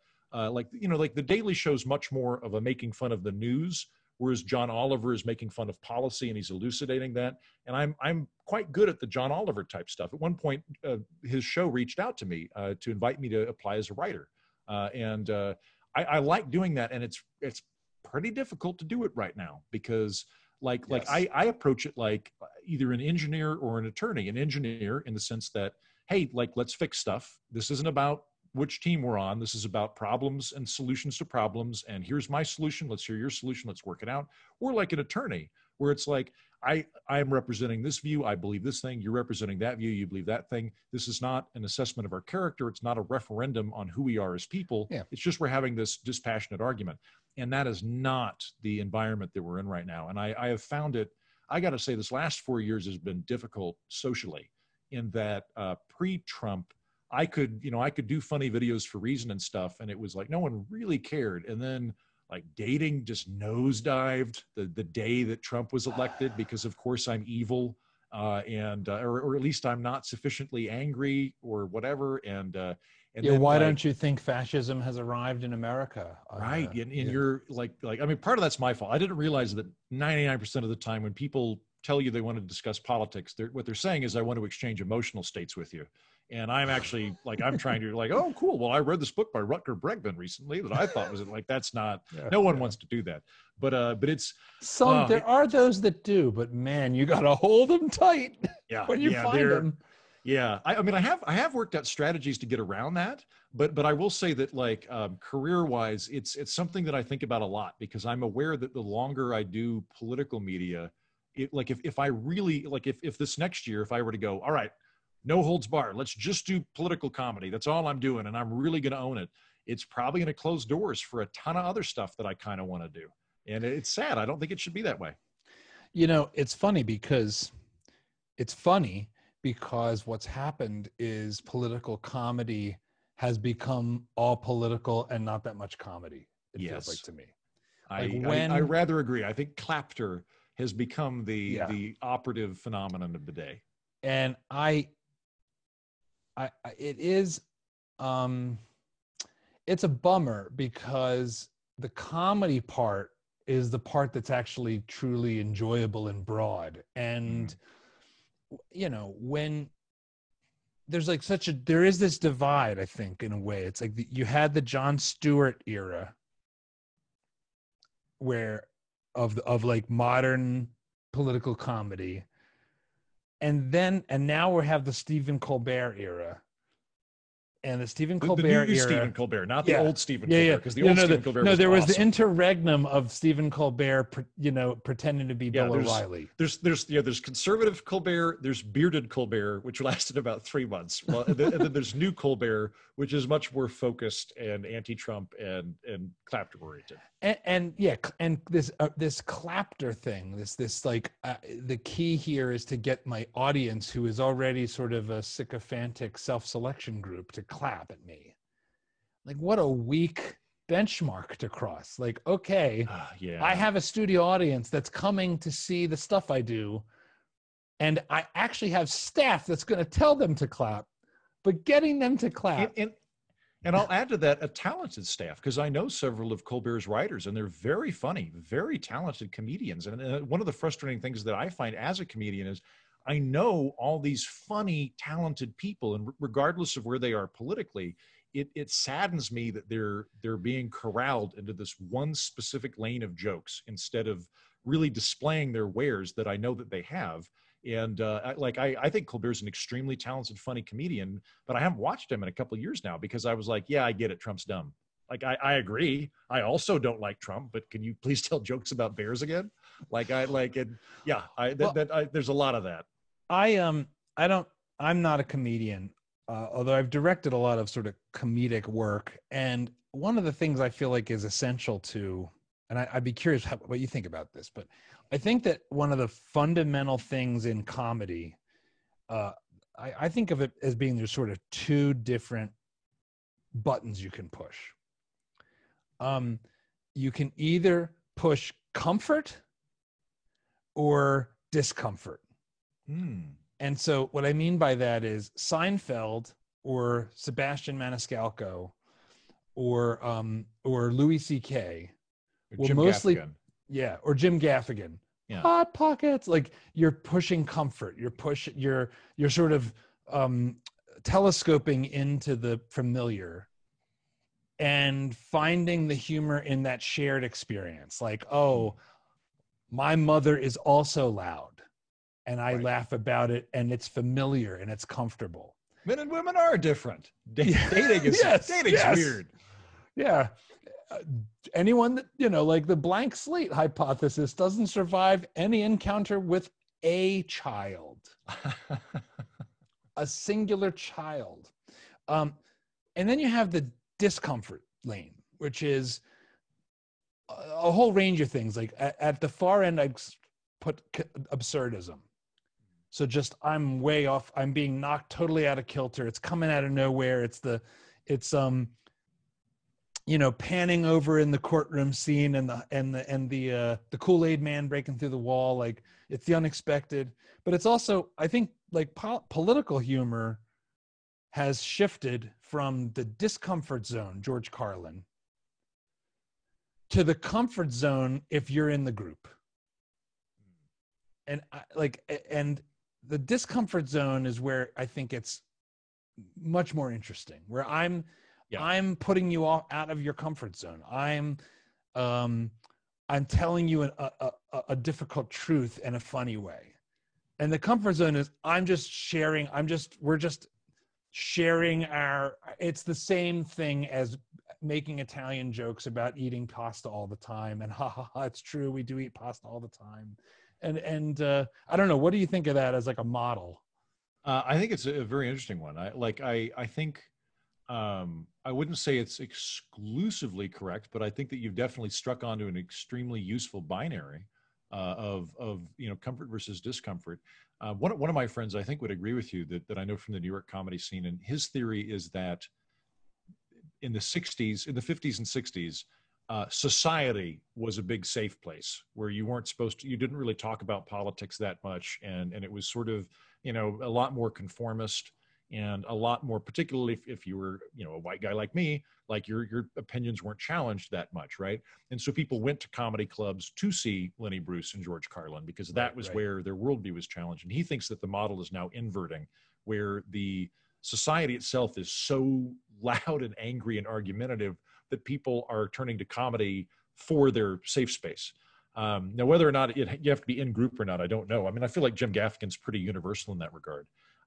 the Daily Show's much more of a making fun of the news, whereas John Oliver is making fun of policy and he's elucidating that. And I'm quite good at the John Oliver type stuff. At one point, his show reached out to me to invite me to apply as a writer, and I like doing that. And it's pretty difficult to do it right now because I approach it like either an engineer or an attorney. An engineer in the sense that, hey, let's fix stuff. This isn't about which team we're on. This is about problems and solutions to problems. And here's my solution. Let's hear your solution. Let's work it out. Or like an attorney where it's like, I'm representing this view. I believe this thing. You're representing that view. You believe that thing. This is not an assessment of our character. It's not a referendum on who we are as people. Yeah. It's just we're having this dispassionate argument. And that is not the environment that we're in right now. And I have found it, I got to say this last 4 years has been difficult socially in that pre-Trump, I could do funny videos for Reason and stuff. And it was like, no one really cared. And then like dating just nosedived the day that Trump was elected, because of course I'm evil or at least I'm not sufficiently angry or whatever. And then, why don't you think fascism has arrived in America? Right. And you're like, I mean, part of that's my fault. I didn't realize that 99% of the time when people tell you they want to discuss politics, what they're saying is, I want to exchange emotional states with you. And I'm actually like, I'm trying to like, oh, cool. Well, I read this book by Rutger Bregman recently that I thought was like, that's not, no one wants to do that. But it's there are those that do, but man, you got to hold them tight when you find them. Yeah. I mean, I have worked out strategies to get around that, but I will say that like career wise, it's something that I think about a lot, because I'm aware that the longer I do political media, if I really if this next year, if I were to go, all right, no holds barred, let's just do political comedy, that's all I'm doing, and I'm really going to own it, it's probably going to close doors for a ton of other stuff that I kind of want to do. And it's sad. I don't think it should be that way. It's funny because what's happened is political comedy has become all political and not that much comedy. It feels like to me. I rather agree. I think clapter has become the operative phenomenon of the day. And it is, it's a bummer, because the comedy part is the part that's actually truly enjoyable and broad. And, when there's like there is this divide, I think, in a way. It's like you had the Jon Stewart era of like modern political comedy. And now we have the Stephen Colbert era, and the Stephen The Colbert new era. Stephen Colbert, not the Yeah. old Stephen Yeah, Colbert, yeah. because the old Stephen Colbert was there was awesome. the interregnum of Stephen Colbert, pretending to be Bill O'Reilly. There's conservative Colbert, there's bearded Colbert, which lasted about 3 months. Well, and then there's new Colbert, which is much more focused and anti-Trump and clapter oriented. And this clapter thing, this like the key here is to get my audience, who is already sort of a sycophantic self-selection group, to clap at me. Like, what a weak benchmark to cross. Like, okay, Yeah. I have a studio audience that's coming to see the stuff I do, and I actually have staff that's going to tell them to clap, but getting them to clap. And I'll add to that a talented staff, because I know several of Colbert's writers, and they're very funny, very talented comedians. And one of the frustrating things that I find as a comedian is I know all these funny, talented people, and regardless of where they are politically, it saddens me that they're being corralled into this one specific lane of jokes instead of really displaying their wares that I know that they have. And I think Colbert's an extremely talented, funny comedian, but I haven't watched him in a couple of years now because I was like, yeah, I get it. Trump's dumb. Like, I agree. I also don't like Trump, but can you please tell jokes about bears again? Like, I like it. Yeah. There's a lot of that. I'm not a comedian, although I've directed a lot of sort of comedic work. And one of the things I feel like is essential to, and I'd be curious what you think about this, but I think that one of the fundamental things in comedy, I think of it as being there's sort of two different buttons you can push. You can either push comfort or discomfort. And so what I mean by that is Seinfeld or Sebastian Maniscalco or Louis C.K. Or Jim Gaffigan. Yeah, or Jim Gaffigan. Yeah. Hot Pockets. Like, you're pushing comfort. You're sort of telescoping into the familiar and finding the humor in that shared experience. Like, oh, my mother is also loud, and I laugh about it, and it's familiar and it's comfortable. Men and women are different. Dating is weird. Yeah. Anyone that, like the blank slate hypothesis doesn't survive any encounter with a child, a singular child. And then you have the discomfort lane, which is a whole range of things. Like at the far end, I put absurdism. So just, I'm way off. I'm being knocked totally out of kilter. It's coming out of nowhere. It's panning over in the courtroom scene and the Kool-Aid man breaking through the wall. Like, it's the unexpected. But it's also, I think, like political humor has shifted from the discomfort zone, George Carlin, to the comfort zone if you're in the group. And the discomfort zone is where I think it's much more interesting, where I'm putting you out of your comfort zone. I'm telling you a difficult truth in a funny way. And the comfort zone is we're just sharing it's the same thing as making Italian jokes about eating pasta all the time. And it's true. We do eat pasta all the time. And I don't know. What do you think of that as like a model? I think it's a very interesting one. I think I wouldn't say it's exclusively correct, but I think that you've definitely struck onto an extremely useful binary of comfort versus discomfort. One of my friends, I think, would agree with you that I know from the New York comedy scene, and his theory is that in the 50s and 60s, society was a big safe place where you didn't really talk about politics that much, and it was sort of a lot more conformist. And a lot more, particularly if you were, a white guy like me, like your opinions weren't challenged that much, right? And so people went to comedy clubs to see Lenny Bruce and George Carlin because that was where their worldview was challenged. And he thinks that the model is now inverting, where the society itself is so loud and angry and argumentative that people are turning to comedy for their safe space. Now, whether or not you have to be in group or not, I don't know. I mean, I feel like Jim Gaffigan's pretty universal in that regard.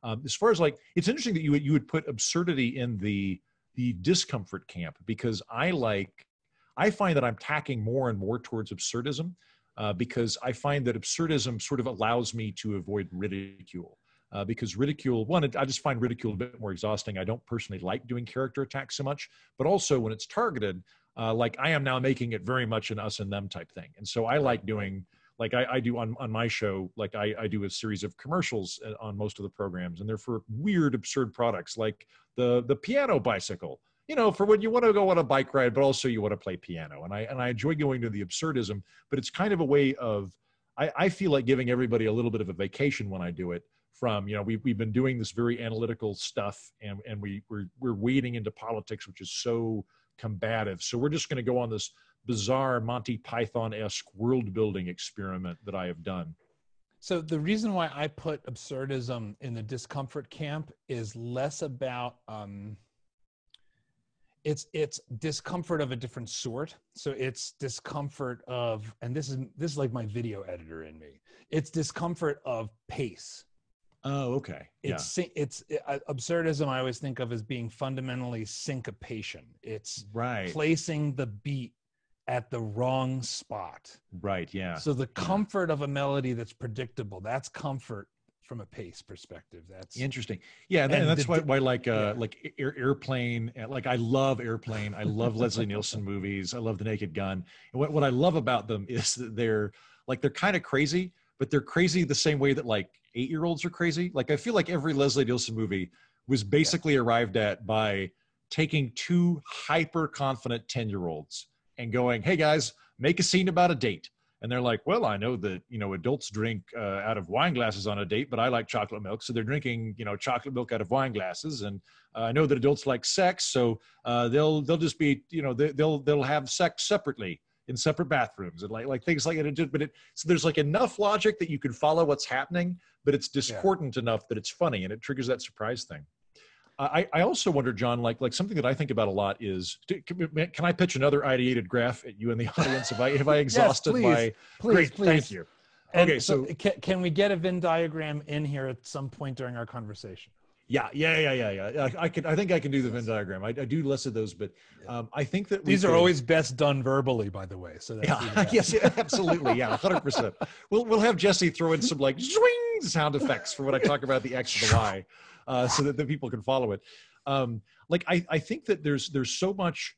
As far as like, it's interesting that you would put absurdity in the discomfort camp, because I find that I'm tacking more and more towards absurdism, because I find that absurdism sort of allows me to avoid ridicule. Because ridicule, one, I just find ridicule a bit more exhausting. I don't personally like doing character attacks so much, but also when it's targeted, like I am now making it very much an us and them type thing. And so I like doing, like I do on my show, like I do a series of commercials on most of the programs, and they're for weird, absurd products like the piano bicycle, you know, for when you want to go on a bike ride, but also you want to play piano. And I enjoy going to the absurdism, but it's kind of a way of, I feel like giving everybody a little bit of a vacation when I do it from, you know, we've been doing this very analytical stuff, and we're wading into politics, which is so combative. So we're just going to go on this bizarre Monty Python-esque world building experiment that I have done. So the reason why I put absurdism in the discomfort camp is less about, it's discomfort of a different sort. So it's discomfort of, and this is like my video editor in me. It's discomfort of pace. Oh, okay. Yeah. It's absurdism. I always think of as being fundamentally syncopation. It's right, placing the beat at the wrong spot. Right. Yeah. So the comfort of a melody that's predictable, that's comfort from a pace perspective. That's interesting. Yeah. And that's why like Airplane, like I love Airplane. I love Leslie Nielsen movies. I love The Naked Gun. And what I love about them is that they're kind of crazy, but they're crazy the same way that like 8-year-olds are crazy. Like I feel like every Leslie Nielsen movie was basically arrived at by taking two hyper confident 10-year-olds and going, "Hey guys, make a scene about a date." And they're like, "Well, I know that, you know, adults drink out of wine glasses on a date, but I like chocolate milk." So they're drinking, you know, chocolate milk out of wine glasses. And I know that adults like sex. So they'll just be, you know, they'll have sex separately in separate bathrooms and like things like that. But so there's like enough logic that you can follow what's happening, but it's discordant enough that it's funny and it triggers that surprise thing. I also wonder, John, like something that I think about a lot is, can I pitch another ideated graph at you in the audience? Have I exhausted yes, please, Great, thank you. And okay, so can we get a Venn diagram in here at some point during our conversation? Yeah. I think I can do the Venn diagram. I do less of those, but I think that these are always best done verbally, by the way. So that's yes, absolutely, yeah, 100%. We'll have Jesse throw in some like swing sound effects for when I talk about the X and the Y. So that the people can follow it. Like I think that there's so much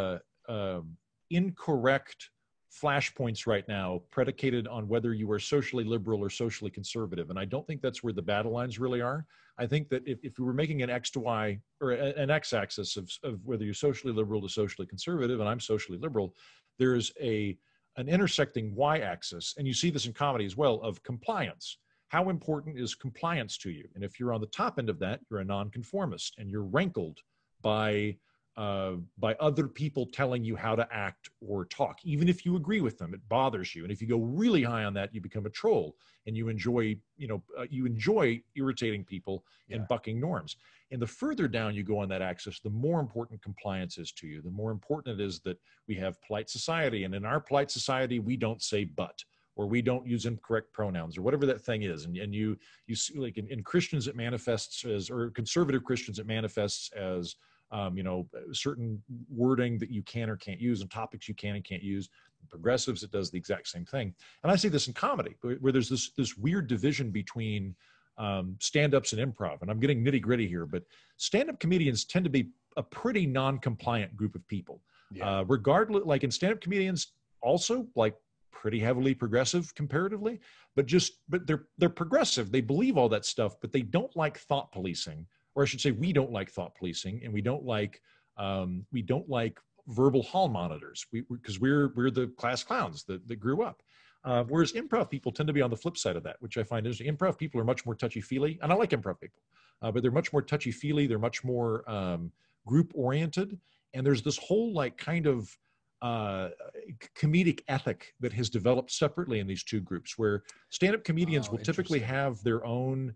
incorrect flashpoints right now predicated on whether you are socially liberal or socially conservative, and I don't think that's where the battle lines really are. I think that if we were making an X to Y or an X-axis of whether you're socially liberal to socially conservative, and I'm socially liberal, there's an intersecting Y-axis, and you see this in comedy as well, of compliance. How important is compliance to you? And if you're on the top end of that, you're a nonconformist and you're rankled by other people telling you how to act or talk. Even if you agree with them, it bothers you. And if you go really high on that, you become a troll and you enjoy irritating people and bucking norms. And the further down you go on that axis, the more important compliance is to you. The more important it is that we have polite society. And in our polite society, we don't say but, or we don't use incorrect pronouns, or whatever that thing is. And you see, like in Christians, it manifests as, or conservative Christians, it manifests as, certain wording that you can or can't use, and topics you can and can't use. Progressives, it does the exact same thing. And I see this in comedy, where there's this weird division between stand-ups and improv. And I'm getting nitty-gritty here, but stand-up comedians tend to be a pretty non-compliant group of people. Regardless, like in stand-up comedians, also like pretty heavily progressive comparatively, but they're progressive. They believe all that stuff, but they don't like thought policing, or I should say, we don't like thought policing, and we don't like verbal hall monitors. Because we're the class clowns that grew up. Whereas improv people tend to be on the flip side of that, which I find interesting. Improv people are much more touchy-feely, and I like improv people, but they're much more touchy-feely. They're much more group-oriented, and there's this whole like kind of comedic ethic that has developed separately in these two groups, where stand-up comedians will typically have their own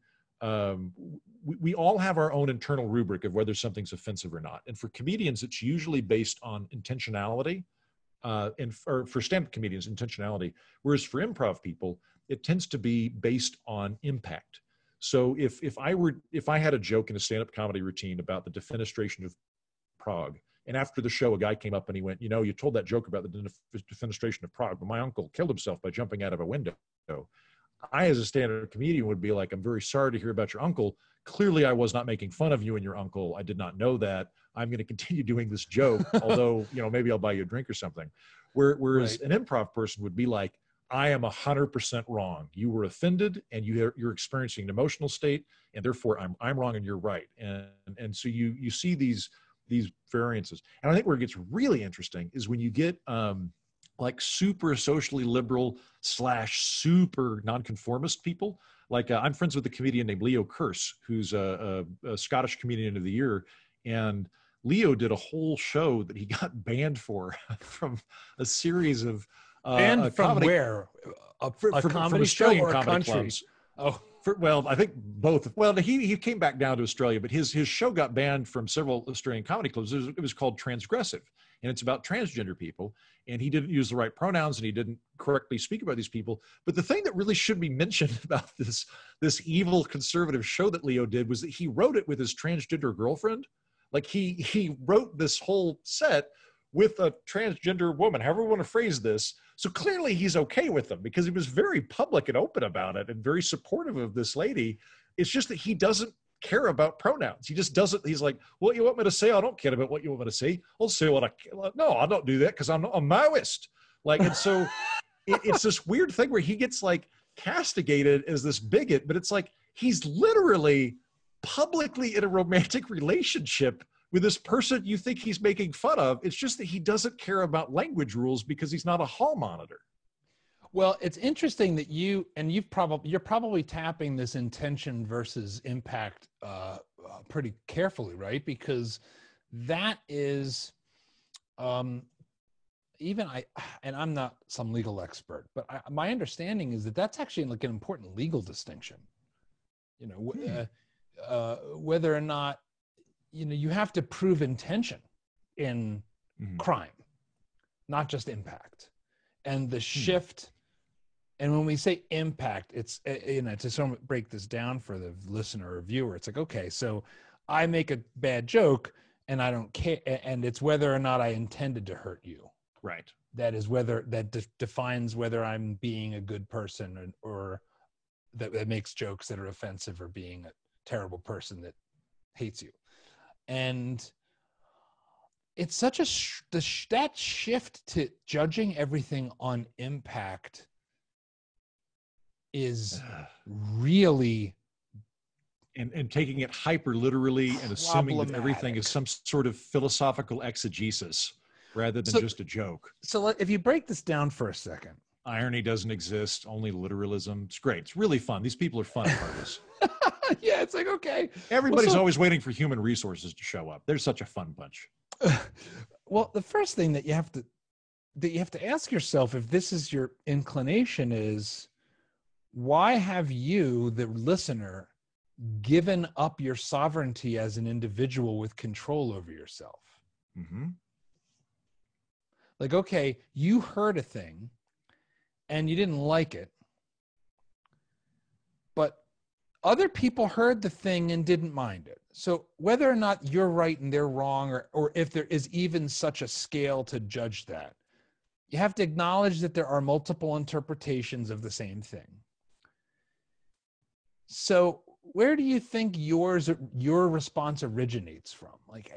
we all have our own internal rubric of whether something's offensive or not. And for comedians, it's usually based on intentionality, and for stand-up comedians, intentionality, whereas for improv people, it tends to be based on impact. So if I had a joke in a stand-up comedy routine about the defenestration of Prague, and after the show, a guy came up and he went, you told that joke about the defenestration of Prague, but my uncle killed himself by jumping out of a window. I, as a stand-up comedian, would be like, I'm very sorry to hear about your uncle. Clearly, I was not making fun of you and your uncle. I did not know that. I'm going to continue doing this joke, although, maybe I'll buy you a drink or something. Whereas an improv person would be like, I am 100% wrong. You were offended and you're experiencing an emotional state, and therefore I'm wrong and you're right. And so you see these variances. And I think where it gets really interesting is when you get like super socially liberal / super nonconformist people. Like I'm friends with a comedian named Leo Kearse, who's a Scottish Comedian of the Year. And Leo did a whole show that he got banned for from a series of banned from comedy, where? A comedy Australian show or a comedy country? clubs. Oh, Well, I think both. Well, he came back down to Australia, but his show got banned from several Australian comedy clubs. It was called Transgressive, and it's about transgender people. And he didn't use the right pronouns, and he didn't correctly speak about these people. But the thing that really should be mentioned about this evil conservative show that Leo did was that he wrote it with his transgender girlfriend. Like he wrote this whole set with a transgender woman, however you want to phrase this. So clearly he's okay with them because he was very public and open about it and very supportive of this lady. It's just that he doesn't care about pronouns. He just doesn't. He's like, what you want me to say? I don't care about what you want me to say. I'll say what no, I don't do that because I'm a Maoist. Like, and so it's this weird thing where he gets like castigated as this bigot, but it's like, he's literally publicly in a romantic relationship with this person you think he's making fun of. It's just that he doesn't care about language rules because he's not a hall monitor. Well, it's interesting that you're probably tapping this intention versus impact pretty carefully, right? Because that is and I'm not some legal expert, but my understanding is that that's actually like an important legal distinction. Whether or not you have to prove intention in crime, not just impact. And the shift, and when we say impact, it's, to sort of break this down for the listener or viewer, it's like, okay, so I make a bad joke and I don't care, and it's whether or not I intended to hurt you. Right. That is defines whether I'm being a good person or that makes jokes that are offensive or being a terrible person that hates you. And it's such that shift to judging everything on impact is really and taking it hyper literally and assuming that everything is some sort of philosophical exegesis rather than just a joke. So if you break this down for a second, irony doesn't exist, only literalism. It's great. It's really fun. These people are fun artists. Yeah, it's like, okay. Everybody's always waiting for human resources to show up. They're such a fun bunch. Well, the first thing that you have to ask yourself, if this is your inclination, is why have you, the listener, given up your sovereignty as an individual with control over yourself? Mm-hmm. Like, okay, you heard a thing and you didn't like it, but other people heard the thing and didn't mind it. So whether or not you're right and they're wrong, or if there is even such a scale to judge that, you have to acknowledge that there are multiple interpretations of the same thing. So where do you think your response originates from? Like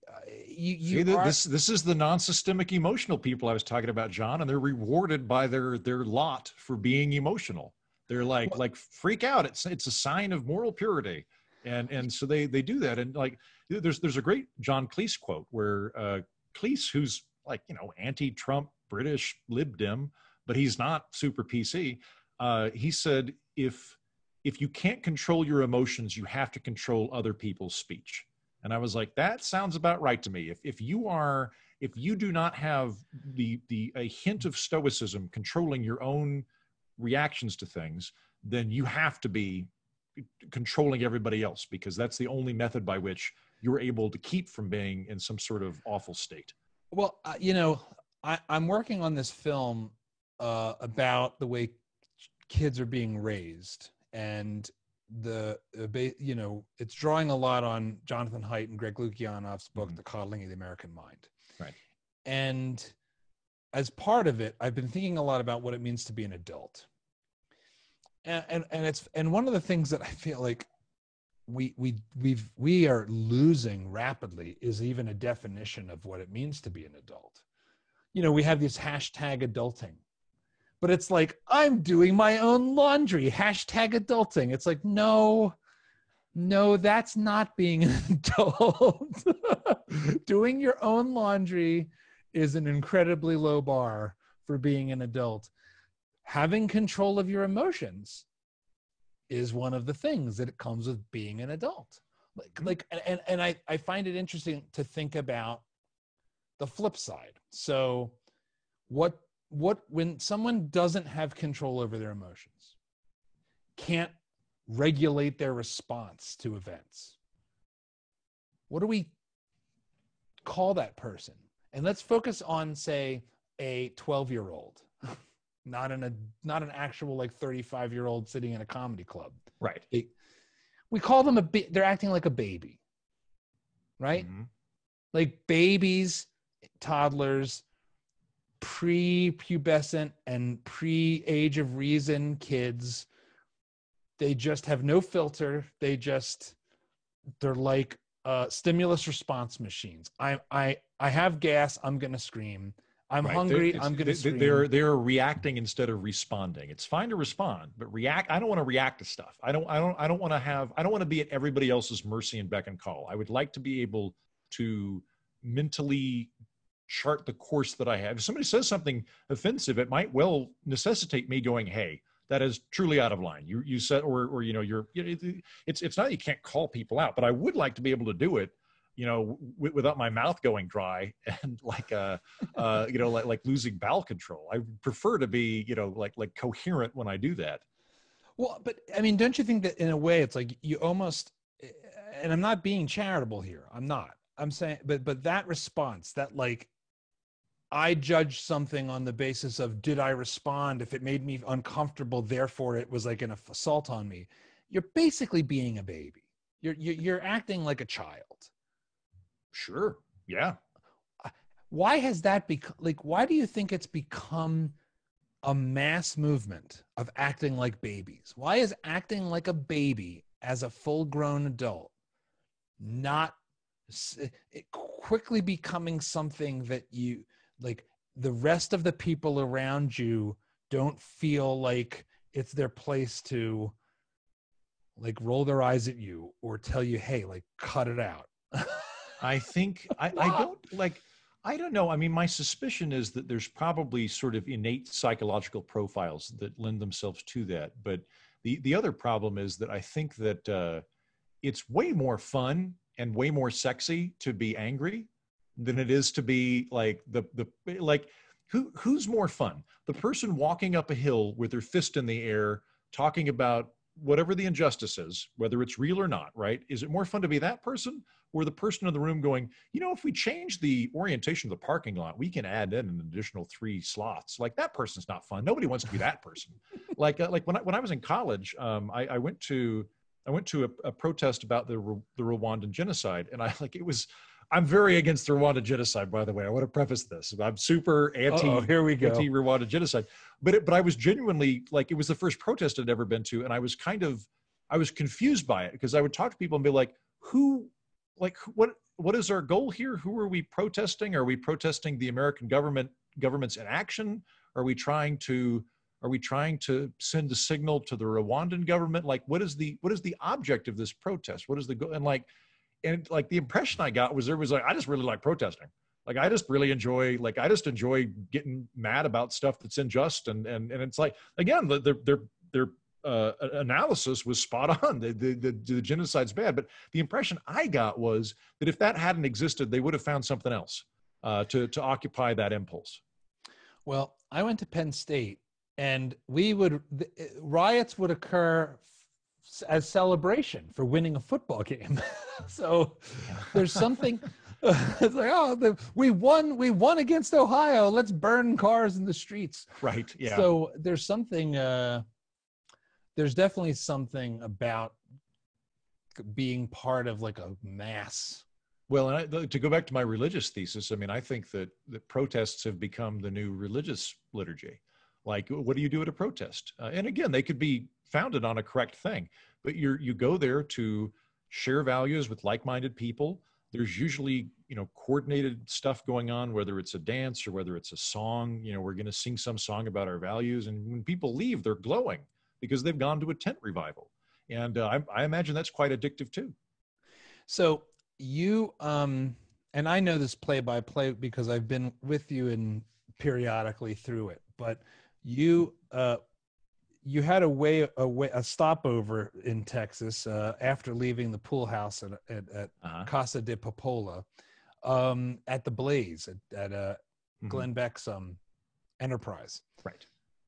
this is the non-systemic emotional people I was talking about, John, and they're rewarded by their lot for being emotional. They're like freak out. It's a sign of moral purity, and so they do that. And like there's a great John Cleese quote where Cleese, who's like anti-Trump British Lib Dem, but he's not super PC. He said if you can't control your emotions, you have to control other people's speech. And I was like, that sounds about right to me. If you do not have a hint of stoicism controlling your own reactions to things, then you have to be controlling everybody else, because that's the only method by which you're able to keep from being in some sort of awful state. Well, I'm working on this film about the way kids are being raised. And it's drawing a lot on Jonathan Haidt and Greg Lukianoff's book, Mhm. The Coddling of the American Mind. Right. And as part of it, I've been thinking a lot about what it means to be an adult. And one of the things that I feel like we are losing rapidly is even a definition of what it means to be an adult. We have this hashtag adulting, but it's like, I'm doing my own laundry, hashtag adulting. It's like, no, that's not being an adult. Doing your own laundry is an incredibly low bar for being an adult. Having control of your emotions is one of the things that it comes with being an adult. I find it interesting to think about the flip side. So when someone doesn't have control over their emotions, can't regulate their response to events, what do we call that person? And let's focus on, say, a 12-year-old, not an actual like 35-year-old sitting in a comedy club. Right. We call them they're acting like a baby, right? Mm-hmm. Like babies, toddlers, pre-pubescent and pre-age of reason kids. They just have no filter. They're like stimulus response machines. I have gas, I'm gonna scream. I'm hungry, I'm gonna scream. They're reacting instead of responding. It's fine to respond, but react. I don't want to react to stuff. I don't want to be at everybody else's mercy and beck and call. I would like to be able to mentally chart the course that I have. If somebody says something offensive, it might well necessitate me going, "Hey, that is truly out of line." You said, or it's not that you can't call people out, but I would like to be able to do it, without my mouth going dry and like losing bowel control. I prefer to be, like coherent when I do that. Well, but I mean, don't you think that in a way it's like you almost, and I'm not being charitable here. I'm not. I'm saying, but that response, that like, I judge something on the basis of, did I respond? If it made me uncomfortable, therefore it was like an assault on me. You're basically being a baby. You're acting like a child. Sure. Yeah. Why has that become, like, why do you think it's become a mass movement of acting like babies? Why is acting like a baby as a full-grown adult not quickly becoming something that you, like, the rest of the people around you don't feel like it's their place to, like, roll their eyes at you or tell you, hey, like, cut it out? I think I don't know. I mean, my suspicion is that there's probably sort of innate psychological profiles that lend themselves to that. But the other problem is that I think that it's way more fun and way more sexy to be angry than it is to be like who's more fun? The person walking up a hill with their fist in the air, talking about whatever the injustice is, whether it's real or not, right? Is it more fun to be that person, or the person in the room going, if we change the orientation of the parking lot, we can add in an additional 3 slots? Like, that person's not fun. Nobody wants to be that person. like when I was in college, I went to a protest about the Rwandan genocide, and I'm very against the Rwanda genocide, by the way. I want to preface this. I'm super anti-Rwanda genocide. But I was genuinely, like, it was the first protest I'd ever been to, and I was confused by it, because I would talk to people and be like, what is our goal here? Who are we protesting? Are we protesting the American government's inaction? Are we trying to send a signal to the Rwandan government? Like, what is the object of this protest? What is the goal? And the impression I got was there was like, I just really like protesting. Like, I just really enjoy, enjoy getting mad about stuff that's unjust. And it's like, again, their analysis was spot on. The genocide's bad. But the impression I got was that if that hadn't existed, they would have found something else to occupy that impulse. Well, I went to Penn State, and riots would occur as celebration for winning a football game. So there's something, it's like, we won against Ohio. Let's burn cars in the streets. Right. Yeah. So there's something, there's definitely something about being part of like a mass. Well, and to go back to my religious thesis, I mean, I think that protests have become the new religious liturgy. Like, what do you do at a protest? And again, they could be founded on a correct thing, but you go there to share values with like-minded people. There's usually, coordinated stuff going on, whether it's a dance or whether it's a song. We're going to sing some song about our values, and when people leave, they're glowing because they've gone to a tent revival. And I imagine that's quite addictive too. So you, and I know this play by play because I've been with you and periodically through it, but you had a stopover in Texas after leaving the pool house at Casa de Popola at the Blaze at Glenn Beck's enterprise. Right.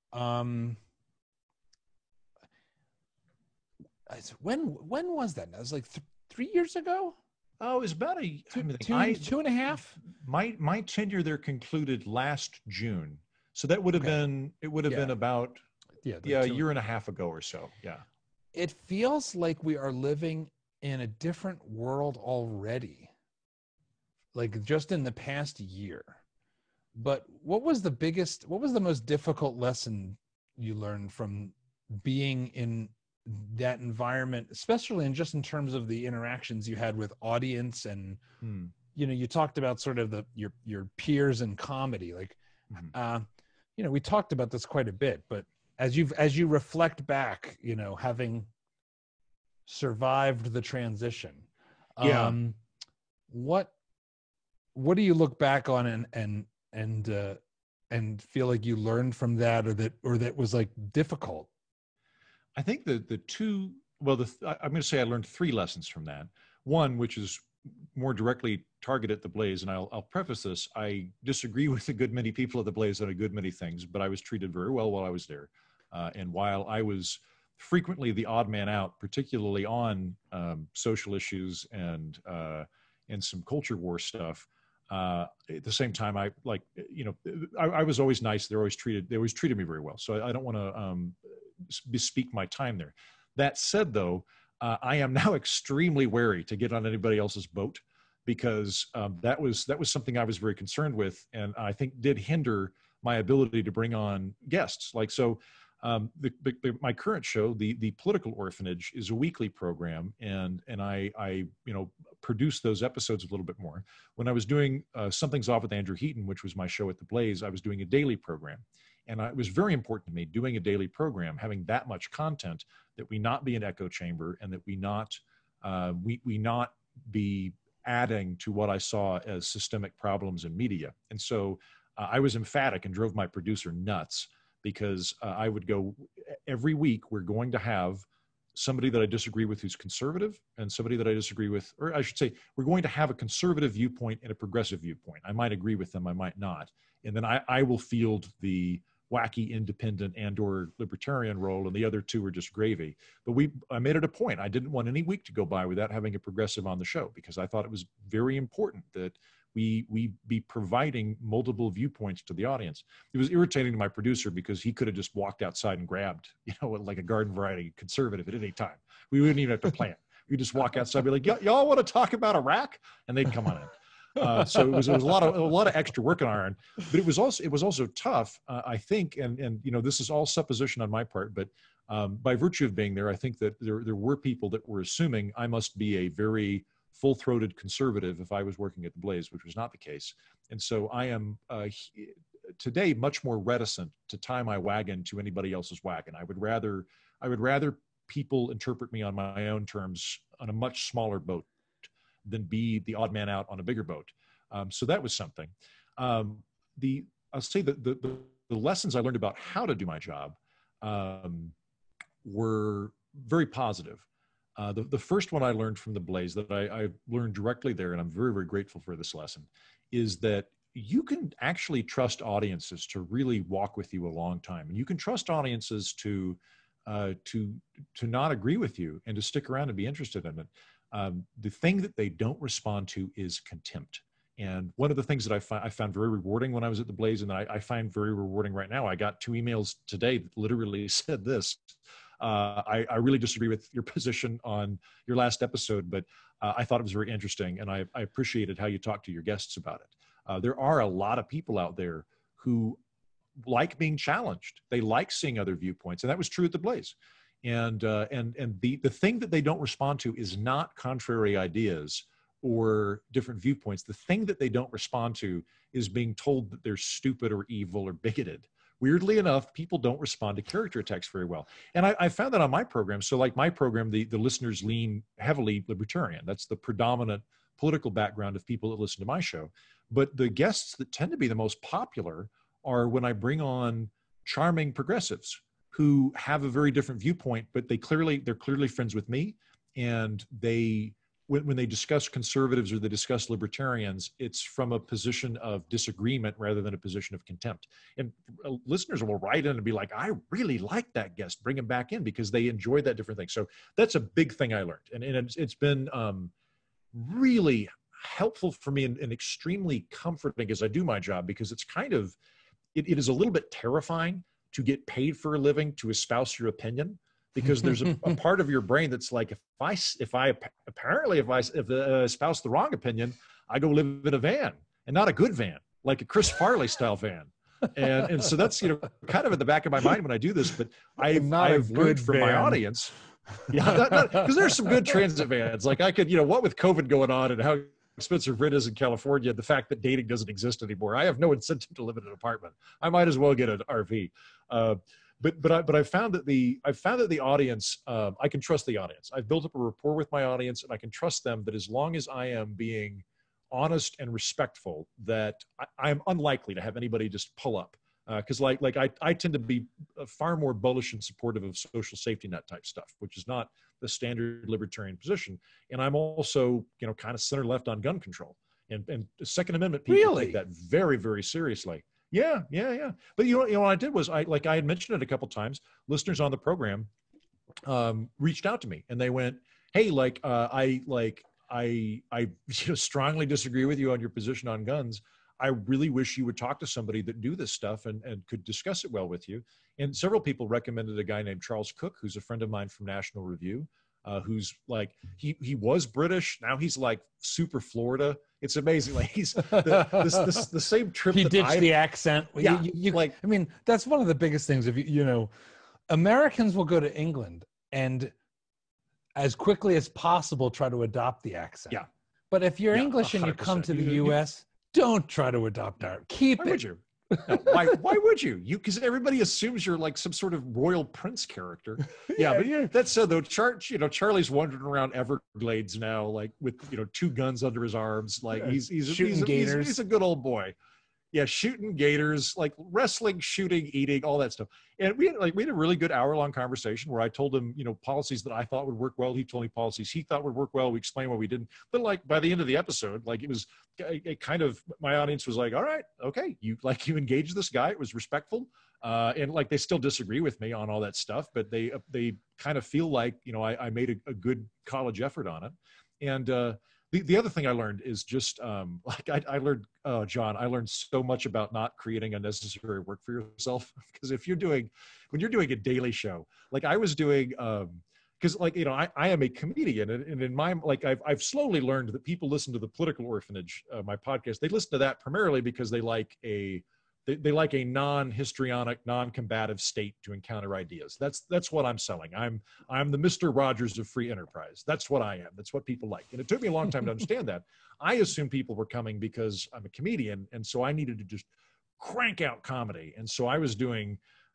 When was that? That was like 3 years ago. Oh, it was about two and a half. My tenure there concluded last June, so that would have been about a year and a half ago or so. Yeah. It feels like we are living in a different world already, like just in the past year. But what was the most difficult lesson you learned from being in that environment, especially in terms of the interactions you had with audience and you talked about sort of your peers in comedy, like we talked about this quite a bit, but as you reflect back, having survived the transition, what do you look back on and feel like you learned from that, or that was like difficult? I think I'm going to say I learned 3 lessons from that. One, which is more directly targeted at the Blaze, and I'll preface this: I disagree with a good many people at the Blaze on a good many things, but I was treated very well while I was there. And while I was frequently the odd man out, particularly on social issues and some culture war stuff, at the same time, I was always nice. They always treated me very well. So I don't want to bespeak my time there. That said, though, I am now extremely wary to get on anybody else's boat, because that was something I was very concerned with, and I think did hinder my ability to bring on guests. Like, so my current show, the Political Orphanage, is a weekly program, and I produce those episodes a little bit more. When I was doing Something's Off with Andrew Heaton, which was my show at the Blaze, I was doing a daily program. And it was very important to me, doing a daily program, having that much content, that we not be an echo chamber, and that we not be adding to what I saw as systemic problems in media. And so I was emphatic and drove my producer nuts, because I would go every week, we're going to have somebody that I disagree with who's conservative, and somebody that I disagree with, or I should say, we're going to have a conservative viewpoint and a progressive viewpoint. I might agree with them, I might not. And then I will field the wacky independent and or libertarian role, and the other two are just gravy. But I made it a point. I didn't want any week to go by without having a progressive on the show, because I thought it was very important that we be providing multiple viewpoints to the audience. It was irritating to my producer, because he could have just walked outside and grabbed, like a garden variety conservative at any time. We wouldn't even have to plan. We'd just walk outside and be like, y'all want to talk about Iraq? And they'd come on in. So it was a lot of extra work on our end, but it was also tough, I think, and this is all supposition on my part, but by virtue of being there, I think that there were people that were assuming I must be a very full-throated conservative if I was working at the Blaze, which was not the case. And so I am today much more reticent to tie my wagon to anybody else's wagon. I would rather people interpret me on my own terms on a much smaller boat than be the odd man out on a bigger boat. So that was something. I'll say that the lessons I learned about how to do my job were very positive. The first one I learned from the Blaze, that I learned directly there, and I'm very, very grateful for this lesson, is that you can actually trust audiences to really walk with you a long time. And you can trust audiences to not agree with you and to stick around and be interested in it. The thing that they don't respond to is contempt. And one of the things that I found very rewarding when I was at the Blaze, and that I find very rewarding right now, I got 2 emails today that literally said this: I really disagree with your position on your last episode, but I thought it was very interesting, and I appreciated how you talked to your guests about it. There are a lot of people out there who like being challenged. They like seeing other viewpoints, and that was true at the Blaze. And the thing that they don't respond to is not contrary ideas or different viewpoints. The thing that they don't respond to is being told that they're stupid or evil or bigoted. Weirdly enough, people don't respond to character attacks very well. And I found that on my program. So like my program, the listeners lean heavily libertarian. That's the predominant political background of people that listen to my show. But the guests that tend to be the most popular are when I bring on charming progressives who have a very different viewpoint, but they're clearly friends with me. And when they discuss conservatives or they discuss libertarians, it's from a position of disagreement rather than a position of contempt. And listeners will write in and be like, I really like that guest, bring him back in, because they enjoy that different thing. So that's a big thing I learned. And it's been really helpful for me and extremely comforting as I do my job, because it's kind of, it is a little bit terrifying to get paid for a living to espouse your opinion, because there's a part of your brain that's like, if I espouse the wrong opinion, I go live in a van, and not a good van, like a Chris Farley style van. And so that's, kind of at the back of my mind when I do this, but I've learned from my audience. Yeah, because there's some good transit vans. Like I could, what with COVID going on and how expensive rent is in California, the fact that dating doesn't exist anymore, I have no incentive to live in an apartment. I might as well get an RV. But I found that the audience, I can trust the audience. I've built up a rapport with my audience, and I can trust them that as long as I am being honest and respectful, that I'm unlikely to have anybody just pull up. Because I tend to be far more bullish and supportive of social safety net type stuff, which is not the standard libertarian position. And I'm also, kind of center left on gun control. And the Second Amendment people take that very, very seriously. Yeah. But what I did was I had mentioned it a couple of times. Listeners on the program reached out to me, and they went, "Hey, I strongly disagree with you on your position on guns. I really wish you would talk to somebody that do this stuff and could discuss it well with you." And several people recommended a guy named Charles Cook, who's a friend of mine from National Review, who's like, he was British. Now he's like super Florida. It's amazing. Like he's the same trip. He ditched the accent. Yeah. I mean, that's one of the biggest things. If Americans will go to England and as quickly as possible try to adopt the accent. Yeah. But if you're English and you come to the U.S., don't try to adopt our. Keep it. Would you? No, why would you? Because everybody assumes you're like some sort of royal prince character. Yeah, but that's so though. Charlie's wandering around Everglades now, like with 2 guns under his arms, like he's shooting gators. He's a good old boy. Yeah, shooting gators, like wrestling, shooting, eating, all that stuff. And we had a really good hour-long conversation where I told him, policies that I thought would work well. He told me policies he thought would work well. We explained why we didn't. But like by the end of the episode, like it kind of, my audience was like, all right, okay, you engaged this guy. It was respectful. And like they still disagree with me on all that stuff, but they kind of feel like, I made a good college effort on it. And the other thing I learned is just I learned, John, I learned so much about not creating unnecessary work for yourself. Because when you're doing a daily show, like I was doing, because I am a comedian, and in my, I've slowly learned that people listen to the Political Orphanage, my podcast. They listen to that primarily because they like a non-histrionic, non-combative state to encounter ideas. That's what I'm selling. I'm the Mr. Rogers of free enterprise. That's what I am. That's what people like. And it took me a long time to understand that. I assumed people were coming because I'm a comedian, and so I needed to just crank out comedy. And so I was doing,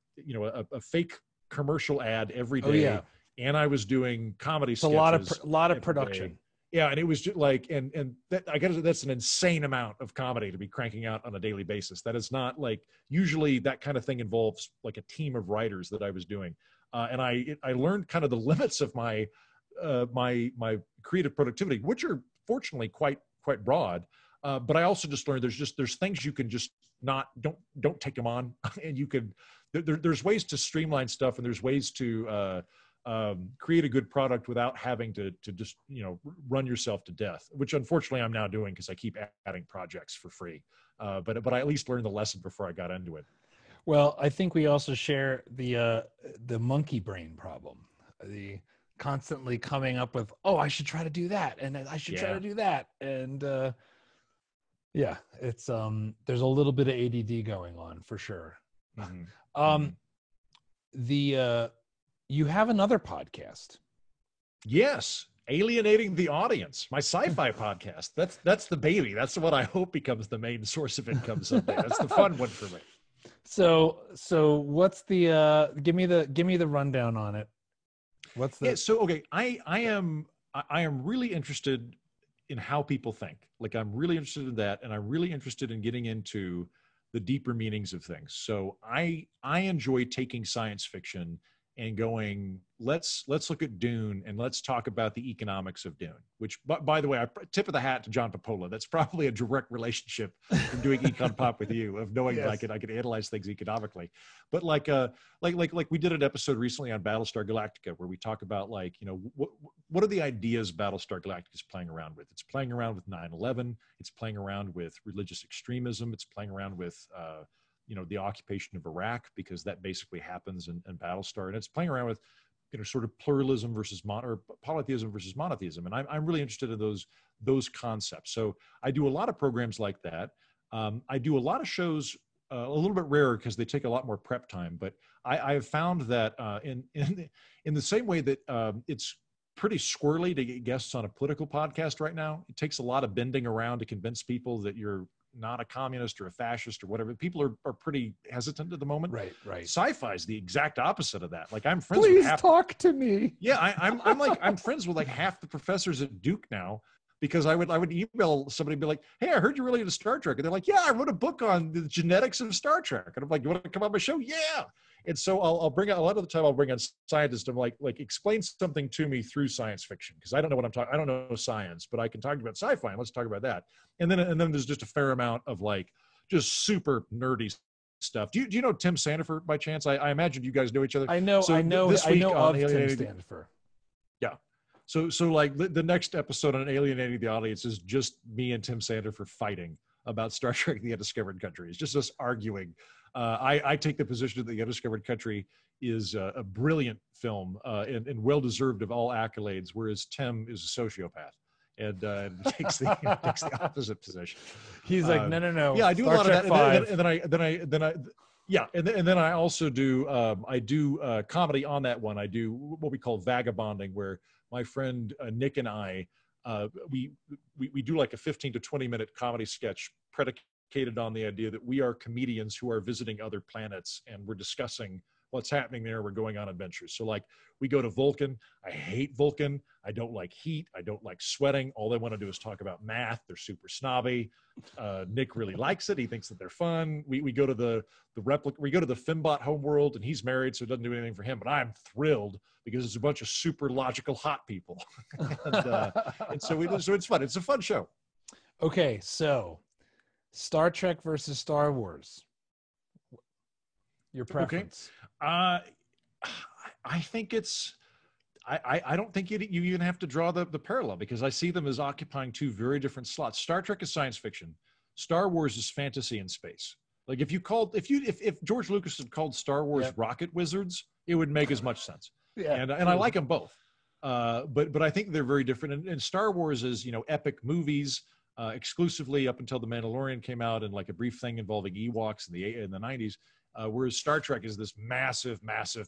a fake commercial ad every day. Oh, yeah. And I was doing comedy sketches. A lot of production. Day. Yeah, and it was just like, and that, I guess that's an insane amount of comedy to be cranking out on a daily basis. That is not like, usually that kind of thing involves like a team of writers that I was doing, and I learned kind of the limits of my my creative productivity, which are fortunately quite broad. But I also just learned there's things you can just don't take them on, and you could there's ways to streamline stuff, and there's ways to create a good product without having to just run yourself to death, which unfortunately I'm now doing because I keep adding projects for free. But I at least learned the lesson before I got into it. Well, I think we also share the monkey brain problem. The constantly coming up with, oh, I should try to do that, and I should try Yeah. to do that, and yeah, it's there's a little bit of ADD going on for sure. Mhm. Um, Mhm. the you have another podcast. Yes, alienating the audience. My sci-fi podcast. That's the baby. That's what I hope becomes the main source of income someday. That's the fun one for me. So what's the give me the rundown on it. What's Yeah. the So okay, I am really interested in how people think. Like I'm really interested in that, and I'm really interested in getting into the deeper meanings of things. So I enjoy taking science fiction and going, let's look at Dune and let's talk about the economics of Dune. Which, by the way, I tip of the hat to John Papola. That's probably a direct relationship from doing Econ Pop with you, of knowing that Yes. I could analyze things economically. But like we did an episode recently on Battlestar Galactica where we talk about like, you know, what are the ideas Battlestar Galactica is playing around with? It's playing around with 9/11. It's playing around with religious extremism. It's playing around with you know, the occupation of Iraq, because that basically happens in Battlestar, and it's playing around with, you know, sort of pluralism versus or polytheism versus monotheism, and I'm really interested in those concepts. So I do a lot of programs like that. I do a lot of shows, a little bit rarer because they take a lot more prep time. But I have found that in the same way that it's pretty squirrely to get guests on a political podcast right now, it takes a lot of bending around to convince people that you're not a communist or a fascist or whatever. People are pretty hesitant at the moment. right? Sci-fi is the exact opposite of that. Like I'm friends with Please half. talk to me. Yeah, I'm friends with like half the professors at Duke now, because I would email somebody and be like, hey, I heard you're really into Star Trek, and they're like, yeah, I wrote a book on the genetics of Star Trek, and I'm like, you want to come on my show? Yeah. And so I'll bring out, a lot of the time I'll bring on scientists. I'm like explain something to me through science fiction, because I don't know what I'm talking. I don't know science, but I can talk about sci-fi, and let's talk about that. And then there's just a fair amount of like just super nerdy stuff. Do you know Tim Sandifer by chance? I imagine you guys know each other. I know. So I know. this I week know on of Tim Alienating, Standifer. yeah. So like the next episode on Alienating the Audience is just me and Tim Sandifer fighting about Star Trek: The Undiscovered Country. It's just us arguing. I take the position that The Undiscovered Country is a brilliant film and well deserved of all accolades, whereas Tim is a sociopath and takes the opposite position. He's like, no. Yeah, I do Star a lot Trek of that, 5. and then I yeah, and then I also do comedy on that one. I do what we call vagabonding, where my friend Nick and I we do like a 15 to 20 minute comedy sketch predicated on the idea that we are comedians who are visiting other planets, and we're discussing what's happening there. We're going on adventures. So like we go to Vulcan. I hate Vulcan. I don't like heat. I don't like sweating. All they want to do is talk about math. They're super snobby. Nick really likes it. He thinks that they're fun. We go to the replica. We go to the Fimbot homeworld, and he's married, so it doesn't do anything for him. But I'm thrilled because it's a bunch of super logical hot people, and so we do. So it's fun. It's a fun show. Okay, so Star Trek versus Star Wars. Your preference? I think it's. I don't think you even have to draw the parallel, because I see them as occupying two very different slots. Star Trek is science fiction. Star Wars is fantasy and space. Like if George Lucas had called Star Wars Rocket Wizards, it would make as much sense. Yeah, and I like them both. But I think they're very different. And Star Wars is, you know, epic movies exclusively up until The Mandalorian came out, and like a brief thing involving Ewoks in the 90s. Whereas Star Trek is this massive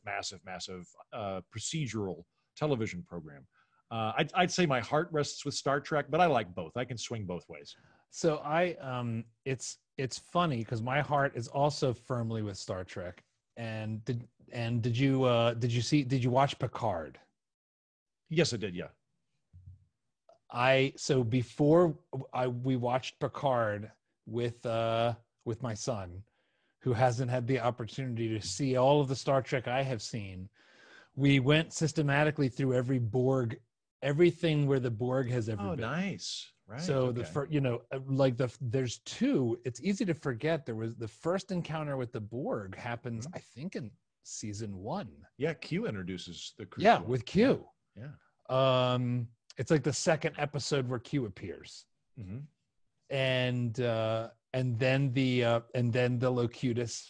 procedural television program. I'd say my heart rests with Star Trek, but I like both. I can swing both ways. So it's funny because my heart is also firmly with Star Trek. And did you watch Picard? Yes, I did. Yeah. Before we watched Picard with my son, who hasn't had the opportunity to see all of the Star Trek I have seen, we went systematically through everything where the Borg has ever been. Oh, nice. Right. So there's two. It's easy to forget. There was the first encounter with the Borg happens, I think, in season 1. Yeah, Q introduces the crew. Yeah, with Q. Yeah. It's like the second episode where Q appears, and then the Locutus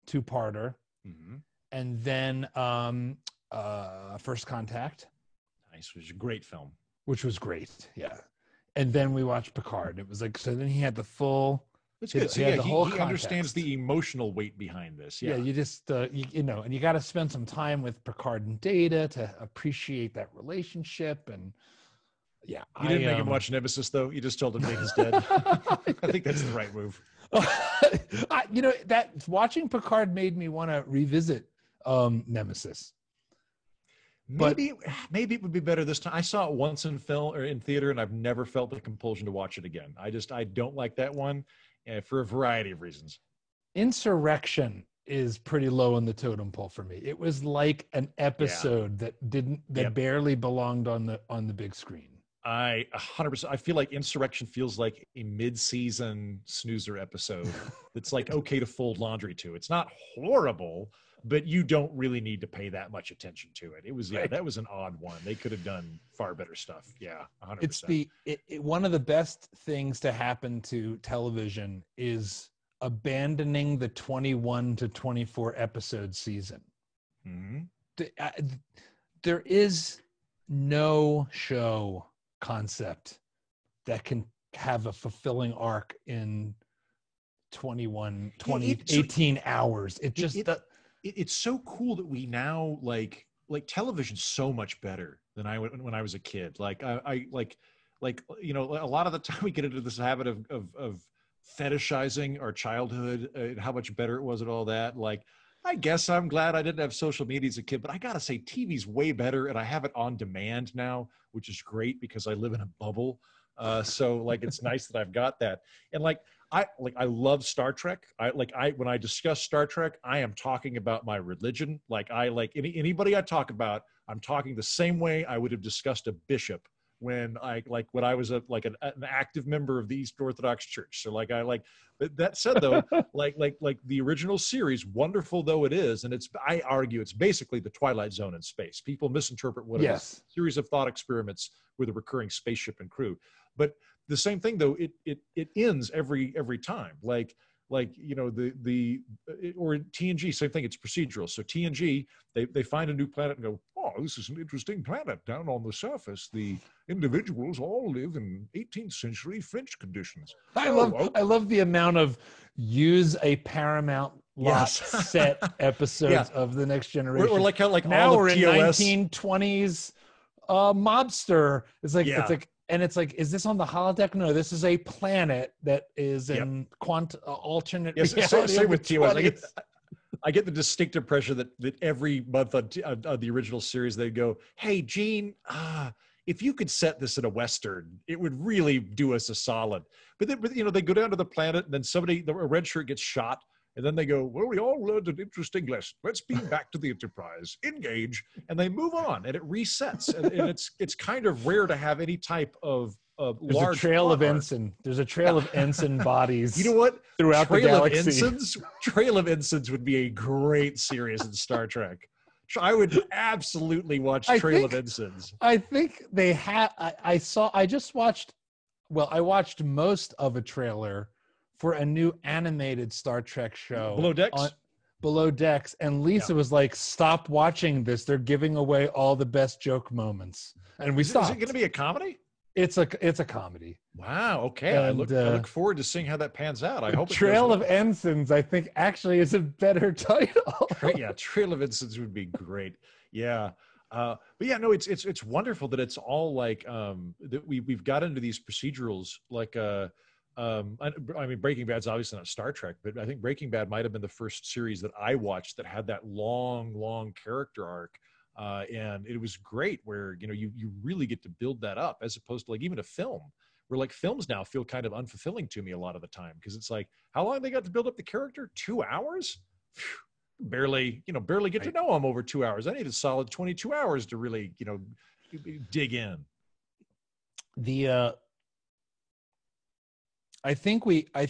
two-parter, Mhm. and then First Contact, Nice. It was a great film. which was great. Yeah. And then we watched Picard. It was like, so then he had the full, That's he good. So had yeah, the whole he understands context. the emotional weight behind this. Yeah, Yeah. you just you know, and you got to spend some time with Picard and Data to appreciate that relationship. And yeah, You didn't make him watch Nemesis though. You just told him Data's dead. I think that's the right move. You know, that watching Picard made me want to revisit Nemesis. But Maybe it would be better this time. I saw it once in film or in theater, and I've never felt the compulsion to watch it again. I don't like that one, for a variety of reasons. Insurrection is pretty low on the totem pole for me. It was like an episode that Yep. barely belonged on the big screen. I 100%. I feel like Insurrection feels like a mid-season snoozer episode. That's like okay to fold laundry to. It's not horrible, but you don't really need to pay that much attention to it. It was Right. that was an odd one. They could have done far better stuff. Yeah, 100%. It's one of the best things to happen to television is abandoning the 21 to 24 episode season. Mm-hmm. There is no show concept that can have a fulfilling arc in 18 hours. It's so cool that we now like television's so much better than when I was a kid. Like I you know, a lot of the time we get into this habit of fetishizing our childhood and how much better it was at all that. Like, I guess I'm glad I didn't have social media as a kid, but I gotta say TV's way better, and I have it on demand now, which is great because I live in a bubble. So like it's nice that I've got that. And I love Star Trek. When I discuss Star Trek, I am talking about my religion. Like anybody I talk about, I'm talking the same way I would have discussed a bishop when I was an active member of the East Orthodox Church. So but that said though, like the original series, wonderful though it is, and I argue it's basically the Twilight Zone in space. People misinterpret what it is. A series of thought experiments with a recurring spaceship and crew. But the same thing though, it ends every time. You know, or TNG, same thing. It's procedural. So TNG, they find a new planet and go, oh, this is an interesting planet. Down on the surface, the individuals all live in 18th century French conditions. I love the amount of use a Paramount lot set episodes of The Next Generation. Or like how now we're in 1920s mobster. It's like. And it's like, is this on the holodeck? No, this is a planet that is in alternate reality. Same with TOS. I get the distinct impression that every month on the original series, they go, hey, Gene, if you could set this in a Western, it would really do us a solid. But you know, they go down to the planet and then a red shirt gets shot. And then they go, well, we all learned an interesting lesson. Let's beam back to the Enterprise, engage, and they move on, and it resets. And it's kind of rare to have any type of large trail of ensign. There's a trail of ensign bodies. You know what? Throughout the galaxy. Trail of Ensigns would be a great series in Star Trek. I would absolutely watch Trail of Ensigns. I think they have. I watched most of a trailer for a new animated Star Trek show, Below Decks, and Lisa was like, "Stop watching this! They're giving away all the best joke moments." And we stopped. Is it going to be a comedy? It's a comedy. Wow. Okay. I look forward to seeing how that pans out. I hope Trail of Ensigns, I think, actually is a better title. Trail of Ensigns would be great. Yeah. But yeah, no, it's wonderful that it's all like that we've got into these procedurals like I mean, Breaking Bad's obviously not Star Trek, but I think Breaking Bad might have been the first series that I watched that had that long character arc. And it was great where, you know, you really get to build that up as opposed to like even a film where like films now feel kind of unfulfilling to me a lot of the time. Cause it's like, how long they got to build up the character? 2 hours? Barely get to know them over 2 hours. I need a solid 22 hours to really, you know, dig in. I think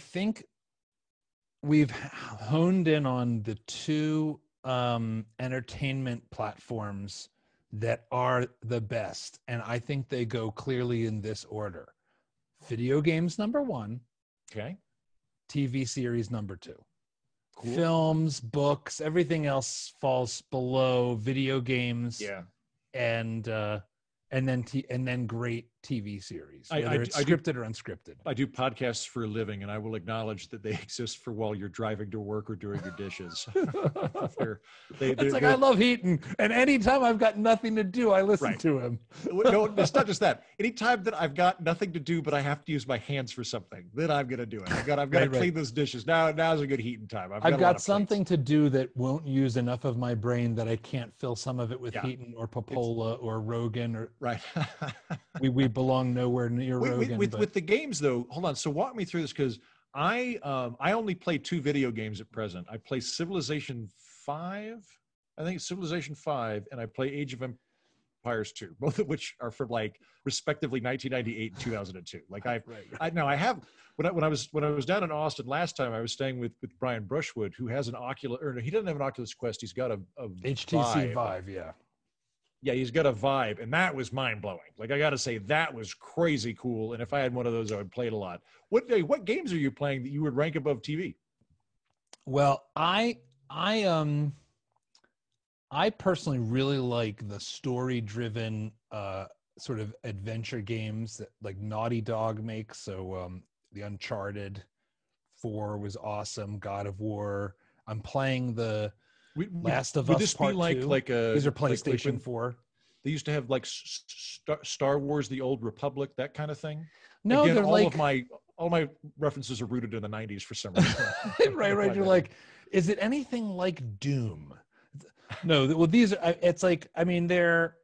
we've honed in on the two entertainment platforms that are the best, and I think they go clearly in this order: video games number 1, okay, TV series number 2. Cool. Films, books, everything else falls below video games. Yeah. And then great TV series, I whether it's do scripted or unscripted. I do podcasts for a living, and I will acknowledge that they exist for while you're driving to work or doing your dishes. It's like I love Heaton, and anytime I've got nothing to do, I listen Right. to him. No, it's not just that. Anytime that I've got nothing to do, but I have to use my hands for something, then I'm going to do it. I've got to clean those dishes. Now's a good Heaton time. I've got something to do that won't use enough of my brain that I can't fill some of it with Heaton or Popola or Rogan or right. we belong nowhere near Rogan. With the games though, hold on. So walk me through this, because I only play 2 video games at present. I play Civilization 5, I think Civilization 5, and I play Age of Empires 2, both of which are from like respectively 1998 and 2002. Like I have when I was down in Austin last time, I was staying with Brian Brushwood, who has an Oculus, or he doesn't have an Oculus Quest. He's got a HTC Vive, yeah. Yeah, he's got a Vive, and that was mind-blowing. Like, I got to say, that was crazy cool, and if I had one of those, I would play it a lot. What games are you playing that you would rank above TV? Well, I personally really like the story-driven sort of adventure games that like Naughty Dog makes. So the Uncharted 4 was awesome. God of War. I'm playing the Last of Us Part 2. These are PlayStation 4. They used to have like Star Wars: The Old Republic, that kind of thing. No, again, they're all my references are rooted in the 90s for some reason. right. You're like, is it anything like Doom? No, well, these are. It's like, I mean, they're.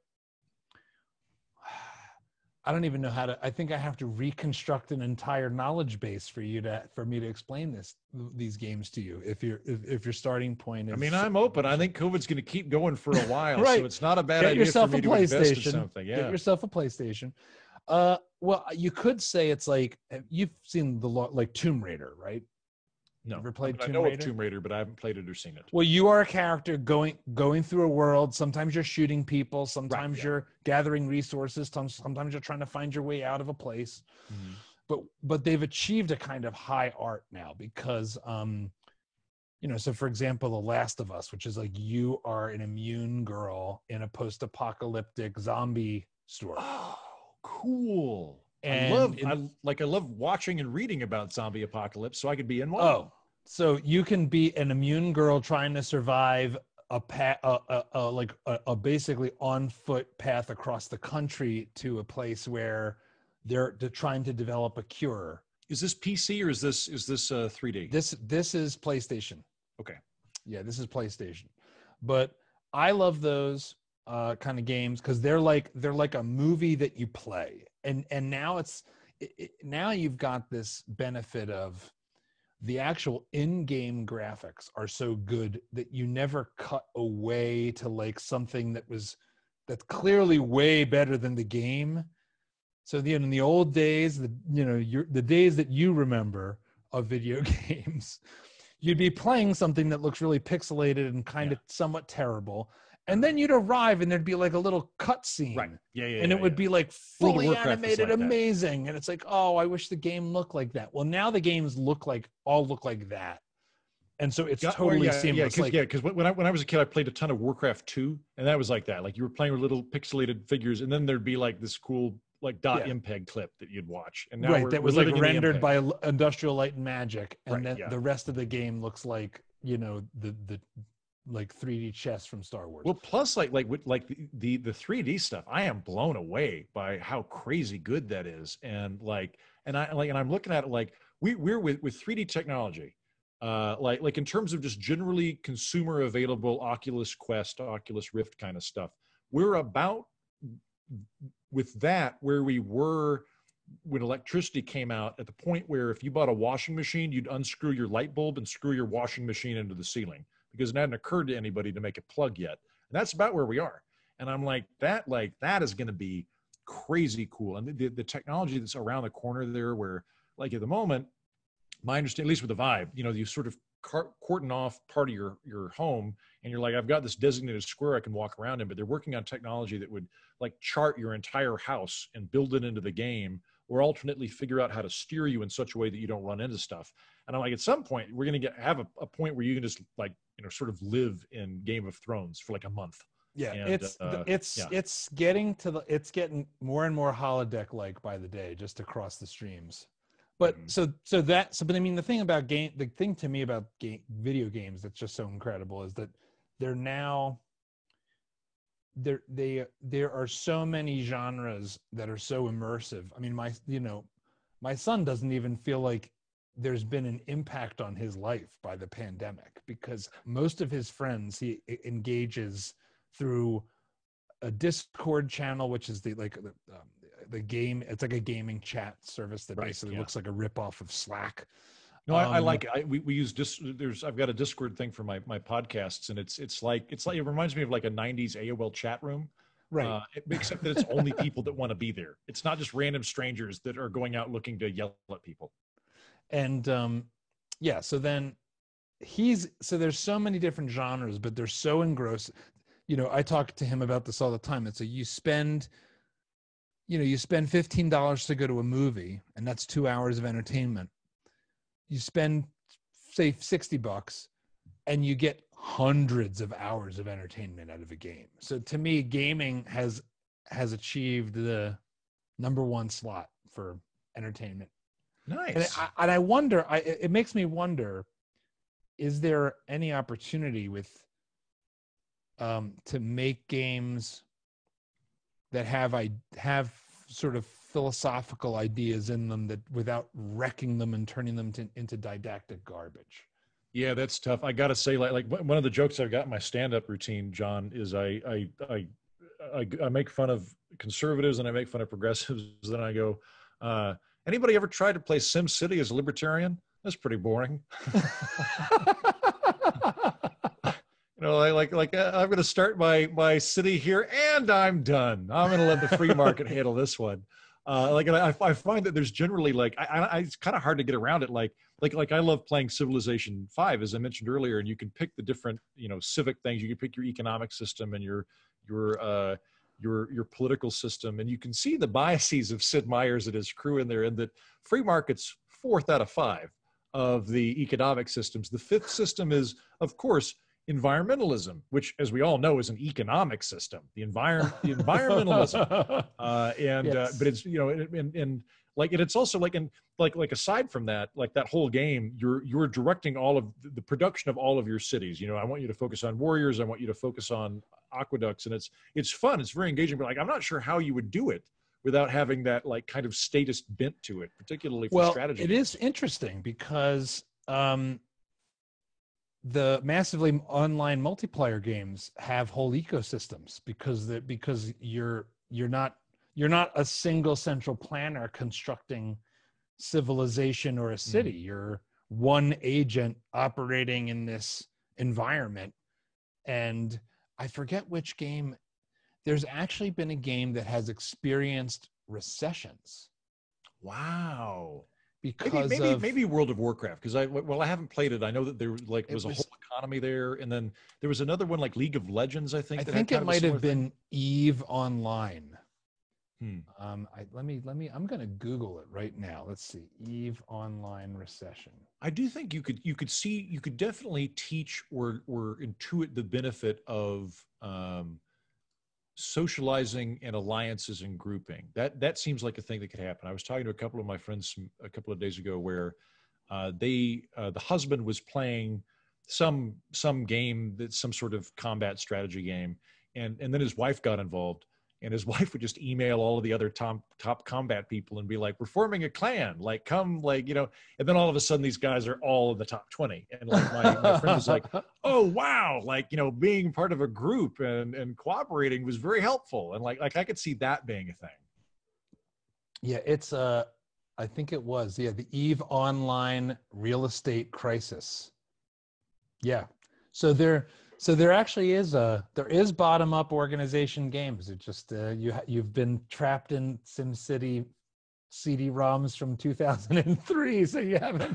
I don't even know how to. I think I have to reconstruct an entire knowledge base for me to explain these games to you. If your starting point is, I mean, I'm open. I think COVID's going to keep going for a while, right. So it's not a bad idea for me to invest in something. Yeah, get yourself a PlayStation. Well, you could say it's like you've seen like Tomb Raider, right? No, ever played Tomb Raider? Raider? Of Tomb Raider, but I haven't played it or seen it. Well, you are a character going through a world. Sometimes you're shooting people. Sometimes you're gathering resources. Sometimes you're trying to find your way out of a place. Mm-hmm. But they've achieved a kind of high art now because, so for example, The Last of Us, which is like you are an immune girl in a post-apocalyptic zombie story. Oh, cool. And I love watching and reading about zombie apocalypse, so I could be in one. Oh, so you can be an immune girl trying to survive a basically on foot path across the country to a place where they're trying to develop a cure. Is this PC or is this 3D? This is PlayStation. Okay. Yeah, this is PlayStation. But I love those kind of games because they're like a movie that you play. And now now you've got this benefit of the actual in-game graphics are so good that you never cut away to like something that's clearly way better than the game. So in the old days, the days that you remember of video games, you'd be playing something that looks really pixelated and kind of somewhat terrible. And then you'd arrive and there'd be like a little cut scene. Right. Yeah. And it would be like fully animated, like amazing. And it's like, oh, I wish the game looked like that. Well, now the games all look like that. And so it's totally seamless. Because when I was a kid, I played a ton of Warcraft 2, and that was like that. Like you were playing with little pixelated figures, and then there'd be like this cool like .mpeg clip that you'd watch. And now that was like rendered by Industrial Light and Magic, and then the rest of the game looks like the like 3D chess from Star Wars. Well, plus the 3D stuff, I am blown away by how crazy good that is. And I'm looking at it like we're with 3D technology, like in terms of just generally consumer available Oculus Quest, Oculus Rift kind of stuff. We're about with that where we were when electricity came out, at the point where if you bought a washing machine, you'd unscrew your light bulb and screw your washing machine into the ceiling, because it hadn't occurred to anybody to make it plug yet. And that's about where we are. And I'm like that is going to be crazy cool. And the technology that's around the corner there, where like at the moment, my understanding, at least with the Vive, you sort of cordon off part of your home, and you're like, I've got this designated square I can walk around in, but they're working on technology that would like chart your entire house and build it into the game or alternately figure out how to steer you in such a way that you don't run into stuff. And I'm like, at some point, we're going to have a point where you can just like, sort of live in Game of Thrones for like a month. Yeah, And, it's getting more and more holodeck like by the day, just across the streams. But but I mean, the thing to me about video games that's just so incredible is that they're now there are so many genres that are so immersive. I mean, my son doesn't even feel like there's been an impact on his life by the pandemic, because most of his friends he engages through a Discord channel, which is the game. It's like a gaming chat service that basically looks like a ripoff of Slack. No, I like it. We use I've got a Discord thing for my podcasts, and it's like it reminds me of like a '90s AOL chat room, right? Except that it's only people that want to be there. It's not just random strangers that are going out looking to yell at people. And so then there's so many different genres, but they're so engrossed. I talk to him about this all the time. It's like you spend $15 to go to a movie, and that's 2 hours of entertainment. You spend, say, $60, and you get hundreds of hours of entertainment out of a game. So to me, gaming has achieved the number one slot for entertainment. Nice. And I wonder, it makes me wonder, is there any opportunity to make games that have sort of philosophical ideas in them, that without wrecking them and turning them into didactic garbage? Yeah, that's tough. I got to say, like one of the jokes I've got in my stand-up routine, John, is I make fun of conservatives and I make fun of progressives. Then I go, anybody ever tried to play SimCity as a libertarian? That's pretty boring. I'm going to start my city here and I'm done. I'm going to let the free market handle this one. I find that there's generally it's kind of hard to get around it. Like I love playing Civilization 5, as I mentioned earlier, and you can pick the different, civic things. You can pick your economic system and your political system, and you can see the biases of Sid Meier's and his crew in there, and that free market's 4th out of 5 of the economic systems. The 5th system is, of course, environmentalism, which, as we all know, is an economic system. The environmentalism, Yes. but it's and it's also like aside from that, like that whole game, you're directing all of the production of all of your cities. I want you to focus on warriors. I want you to focus on aqueducts, and it's fun. It's very engaging. But I'm not sure how you would do it without having that kind of statist bent to it, particularly for strategy. It is interesting because the massively online multiplayer games have whole ecosystems because you're not a single central planner constructing civilization or a city. You're one agent operating in this environment. And I forget which game. There's actually been a game that has experienced recessions. Wow. Because maybe World of Warcraft, because I haven't played it. I know that there was a whole economy there, and then there was another one like League of Legends. I think it might have been EVE Online. Hmm. I'm going to Google it right now. Let's see, EVE Online recession. I do think you could definitely teach or intuit the benefit of socializing and alliances and grouping. That seems like a thing that could happen. I was talking to a couple of my friends a couple of days ago where the husband was playing some game, that's some sort of combat strategy game, and then his wife got involved, and his wife would just email all of the other top combat people and be like, "We're forming a clan, come, and then all of a sudden these guys are all in the top 20, and my friend was like, "Oh wow, being part of a group and cooperating was very helpful," and I could see that being a thing. Yeah, it's I think it was the EVE Online real estate crisis. Yeah, so there actually is bottom up organization games. It just you've been trapped in SimCity CD-ROMs from 2003, so you haven't.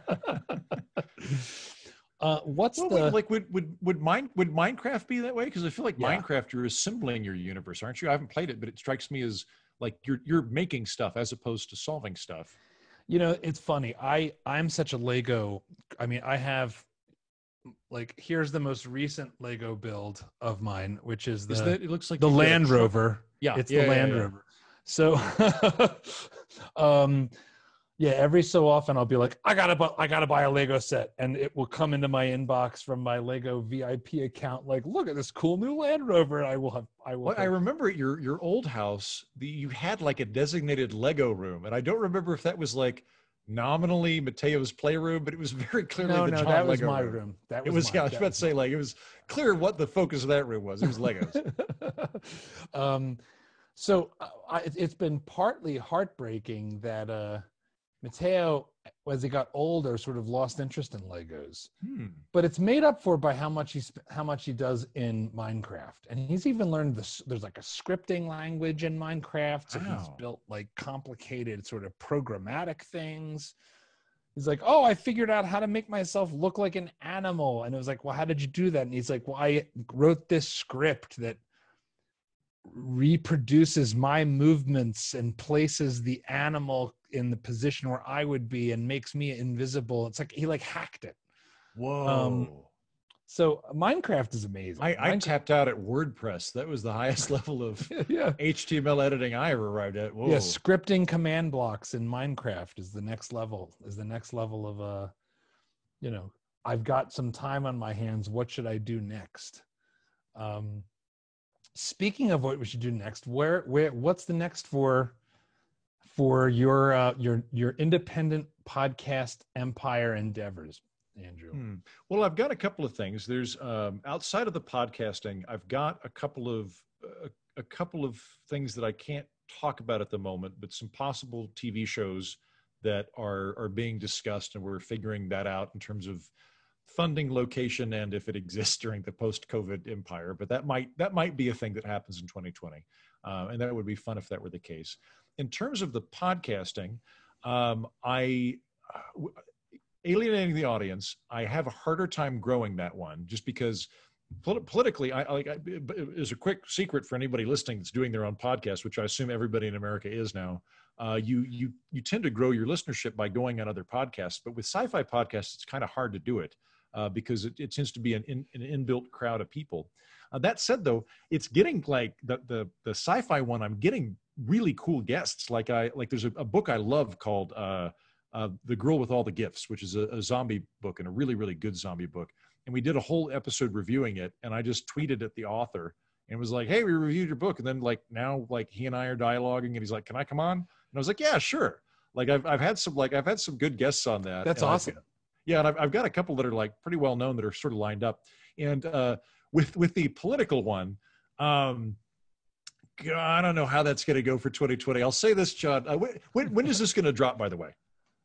Would Minecraft be that way? Because I feel like Minecraft, you're assembling your universe, aren't you? I haven't played it, but it strikes me as Like you're making stuff as opposed to solving stuff. You know, it's funny. I'm such a Lego. I mean, I have like here's the most recent Lego build of mine, which is Is that it looks like the you've got a Land truck? Rover. Yeah, It's yeah, the yeah, Land yeah. Rover. So, yeah, every so often I'll be like, I gotta buy a Lego set, and it will come into my inbox from my Lego VIP account. Like, look at this cool new Land Rover. I will. Well, I remember at your old house, you had like a designated Lego room, and I don't remember if that was like nominally Mateo's playroom, but it was very clearly the No, John that was Lego my room. room. That It was was, mine. yeah, I was about to say, like, it was clear what the focus of that room was. It was Legos. So it's been partly heartbreaking that Mateo, as he got older, sort of lost interest in Legos. But it's made up for by how much he does in Minecraft, and he's even learned this. There's like a scripting language in Minecraft, so he's Wow. built like complicated sort of programmatic things. He's like, oh, I figured out how to make myself look like an animal, and it was like, well, how did you do that? And he's like, well, I wrote this script that reproduces my movements and places the animal in the position where I would be and makes me invisible. It's like he like hacked it. Whoa. So Minecraft is amazing. I tapped out at WordPress. That was the highest level of yeah. HTML editing I ever arrived at. Whoa. Yeah, scripting command blocks in Minecraft is the next level. Of you know, I've got some time on my hands. What should I do next? Speaking of what we should do next, what's the next for your independent podcast empire endeavors, Andrew? Well, I've got a couple of things. There's outside of the podcasting, I've got a couple of things that I can't talk about at the moment, but some possible TV shows that are being discussed, and we're figuring that out in terms of funding, location, and if it exists during the post-COVID empire. But that might be a thing that happens in 2020, and that would be fun if that were the case. In terms of the podcasting, alienating the audience, I have a harder time growing that one just because politically, as a quick secret for anybody listening that's doing their own podcast, which I assume everybody in America is now, you tend to grow your listenership by going on other podcasts. But with sci-fi podcasts, it's kind of hard to do it because it tends to be an inbuilt crowd of people. That said, though, it's getting like the sci-fi one. I'm getting really cool guests. Like there's a book I love called The Girl with All the Gifts, which is a zombie book and a really, really good zombie book. And we did a whole episode reviewing it. And I just tweeted at the author and was like, hey, we reviewed your book. And then now he and I are dialoguing and he's like, can I come on? And I was like, yeah, sure. I've had some good guests on that. That's awesome. And I've got a couple that are pretty well known that are sort of lined up. And with the political one, I don't know how that's going to go for 2020. I'll say this, John. When is this going to drop, by the way?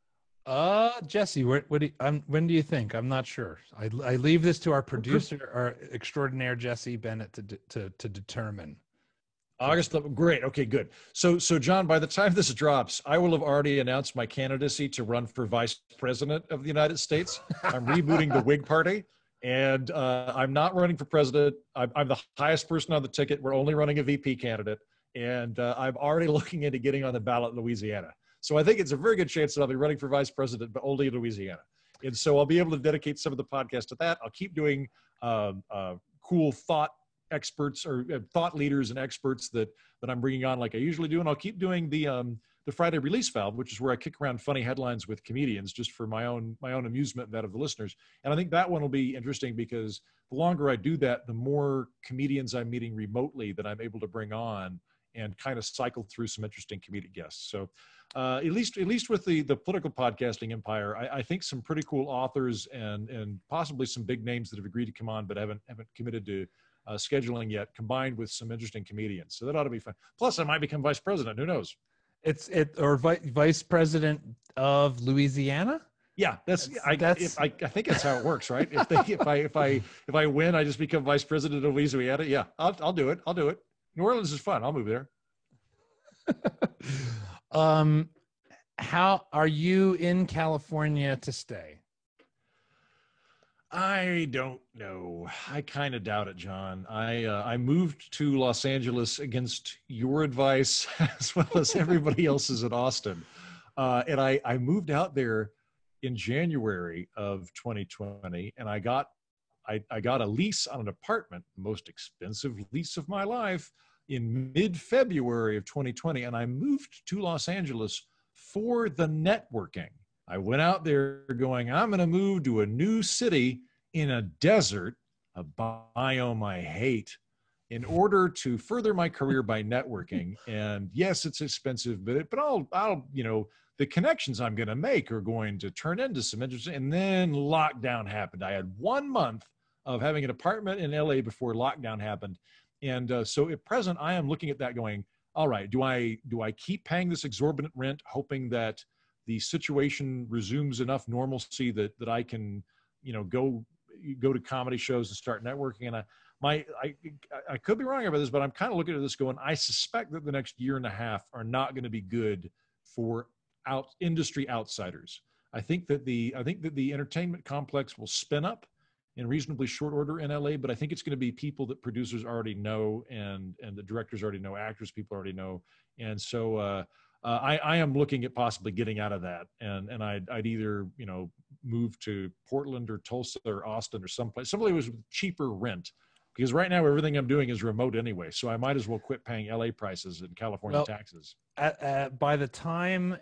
Jesse, when do you think? I'm not sure. I leave this to our producer, our extraordinaire Jesse Bennett to determine. August, great. Okay, good. So John, by the time this drops, I will have already announced my candidacy to run for vice president of the United States. I'm rebooting the Whig Party, and I'm not running for president. I'm the highest person on the ticket. We're only running a VP candidate, and I'm already looking into getting on the ballot in Louisiana. So I think it's a very good chance that I'll be running for vice president, but only in Louisiana. And so I'll be able to dedicate some of the podcast to that. I'll keep doing cool thought experts or thought leaders and experts that I'm bringing on like I usually do. And I'll keep doing the Friday Release Valve, which is where I kick around funny headlines with comedians just for my own amusement and that of the listeners. And I think that one will be interesting because the longer I do that, the more comedians I'm meeting remotely that I'm able to bring on and kind of cycle through some interesting comedic guests. So at least with the political podcasting empire, I think some pretty cool authors and possibly some big names that have agreed to come on but haven't committed to scheduling yet, combined with some interesting comedians. So that ought to be fun. Plus, I might become vice president. Who knows? Or vice president of Louisiana. Yeah, I think that's how it works, right? If I win, I just become vice president of Louisiana. Yeah, I'll do it. New Orleans is fun. I'll move there. How are you in California to stay? I don't know. I kind of doubt it, John. I moved to Los Angeles against your advice as well as everybody else's in Austin, and I moved out there in January of 2020, and I got a lease on an apartment, the most expensive lease of my life, in mid-February of 2020, and I moved to Los Angeles for the networking. I went out there going, I'm going to move to a new city in a desert, a biome I hate, in order to further my career by networking. And yes, it's expensive, but I'll, the connections I'm going to make are going to turn into some interesting. And then lockdown happened. I had 1 month of having an apartment in LA before lockdown happened. And so at present, I am looking at that going, all right, do I keep paying this exorbitant rent, hoping that the situation resumes enough normalcy that I can, go to comedy shows and start networking? And I could be wrong about this, but I'm kind of looking at this going, I suspect that the next year and a half are not going to be good for industry outsiders. I think that the entertainment complex will spin up in reasonably short order in LA, but I think it's going to be people that producers already know and the directors already know, actors people already know. And so I am looking at possibly getting out of that, and I'd either move to Portland or Tulsa or Austin or someplace with cheaper rent, because right now everything I'm doing is remote anyway. So I might as well quit paying LA prices and California taxes. By the time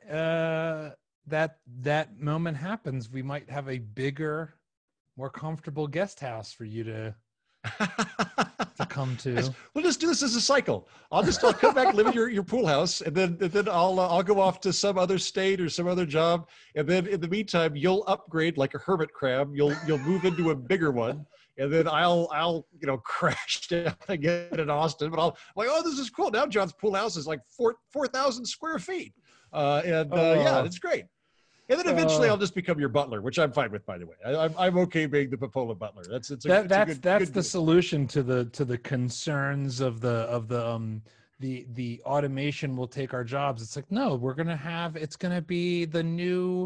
that moment happens, we might have a bigger, more comfortable guest house for you to come to. We'll just do this as a cycle. I'll come back, live in your pool house, and then I'll go off to some other state or some other job, and then in the meantime you'll upgrade like a hermit crab. You'll move into a bigger one, and then I'll crash down again in Austin. But I'll like, oh, this is cool. Now John's pool house is like 4,000 square feet, yeah, it's great. And then eventually I'll just become your butler, which I'm fine with, by the way. I'm okay being the Popola butler. That's the solution to the concerns of the automation will take our jobs. It's like, no, it's gonna be the new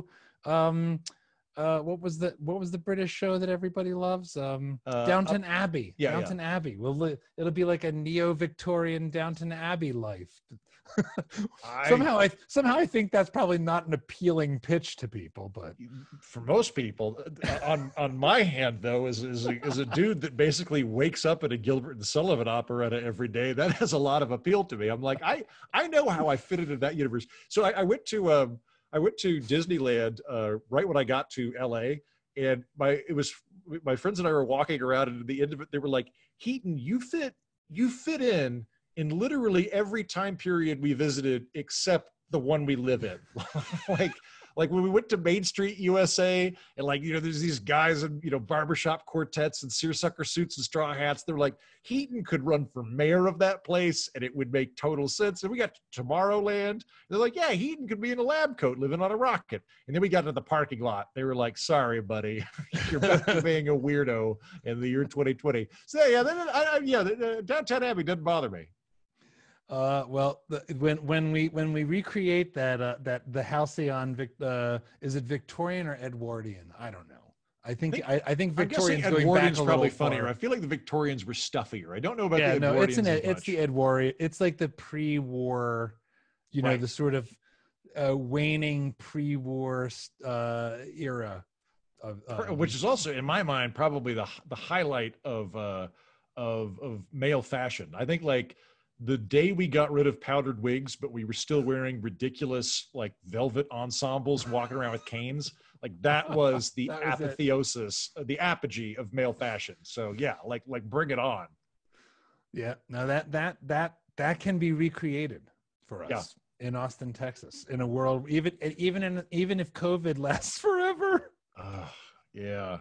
what was the British show that everybody loves? Downton Abbey. Yeah, Downton Abbey. It'll be like a neo-Victorian Downton Abbey life. Somehow I think that's probably not an appealing pitch to people, but for most people, on my hand though, is a dude that basically wakes up at a Gilbert and Sullivan operetta every day. That has a lot of appeal to me. I'm like, I know how I fit into that universe. So I went to Disneyland right when I got to LA, and my friends and I were walking around, and at the end of it, they were like, Heaton, you fit in literally every time period we visited except the one we live in. like when we went to Main Street, USA, and there's these guys in, barbershop quartets and seersucker suits and straw hats. They're like, Heaton could run for mayor of that place and it would make total sense. And we got to Tomorrowland. They're like, yeah, Heaton could be in a lab coat living on a rocket. And then we got to the parking lot. They were like, sorry, buddy, you're back to being a weirdo in the year 2020. So yeah, Downtown Abbey doesn't bother me. Well, when we recreate that the Halcyon, is it Victorian or Edwardian? I don't know. I think Victorian's going back a probably little funnier. far. I feel like the Victorians were stuffier. I don't know about the Edwardians. No, it's the Edwardian. It's like the pre-war, right. The sort of waning pre-war era of which is also in my mind probably the highlight of male fashion. I think like the day we got rid of powdered wigs, but we were still wearing ridiculous like velvet ensembles, walking around with canes. Like that was the apotheosis, the apogee of male fashion. So yeah, like bring it on. Yeah, no, that can be recreated for us in Austin, Texas, in a world even if COVID lasts forever. Yeah.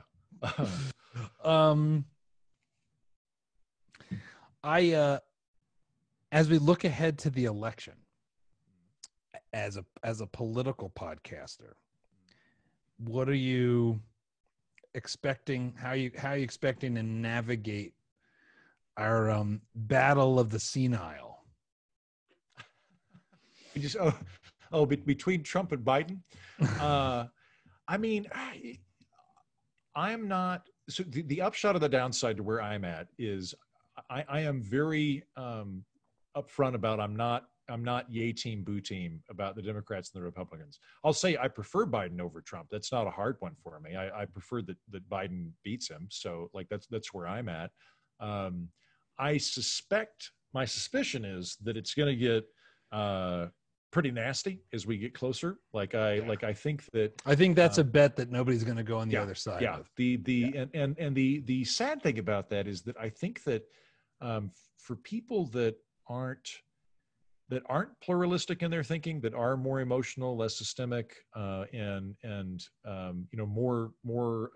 As we look ahead to the election, as a political podcaster, what are you expecting? How are you expecting to navigate our battle of the senile? Between Trump and Biden. I mean, I'm not so the upshot of the downside to where I'm at is I am very upfront about I'm not yay team boo team about the Democrats and the Republicans. I'll say I prefer Biden over Trump. That's not a hard one for me. I prefer that Biden beats him. So like that's where I'm at. I suspect my suspicion is that it's going to get pretty nasty as we get closer. I think that I think that's a bet that nobody's going to go on the yeah, other side yeah. of. And the sad thing about that is that I think that for people that aren't pluralistic in their thinking, that are more emotional, less systemic, and you know more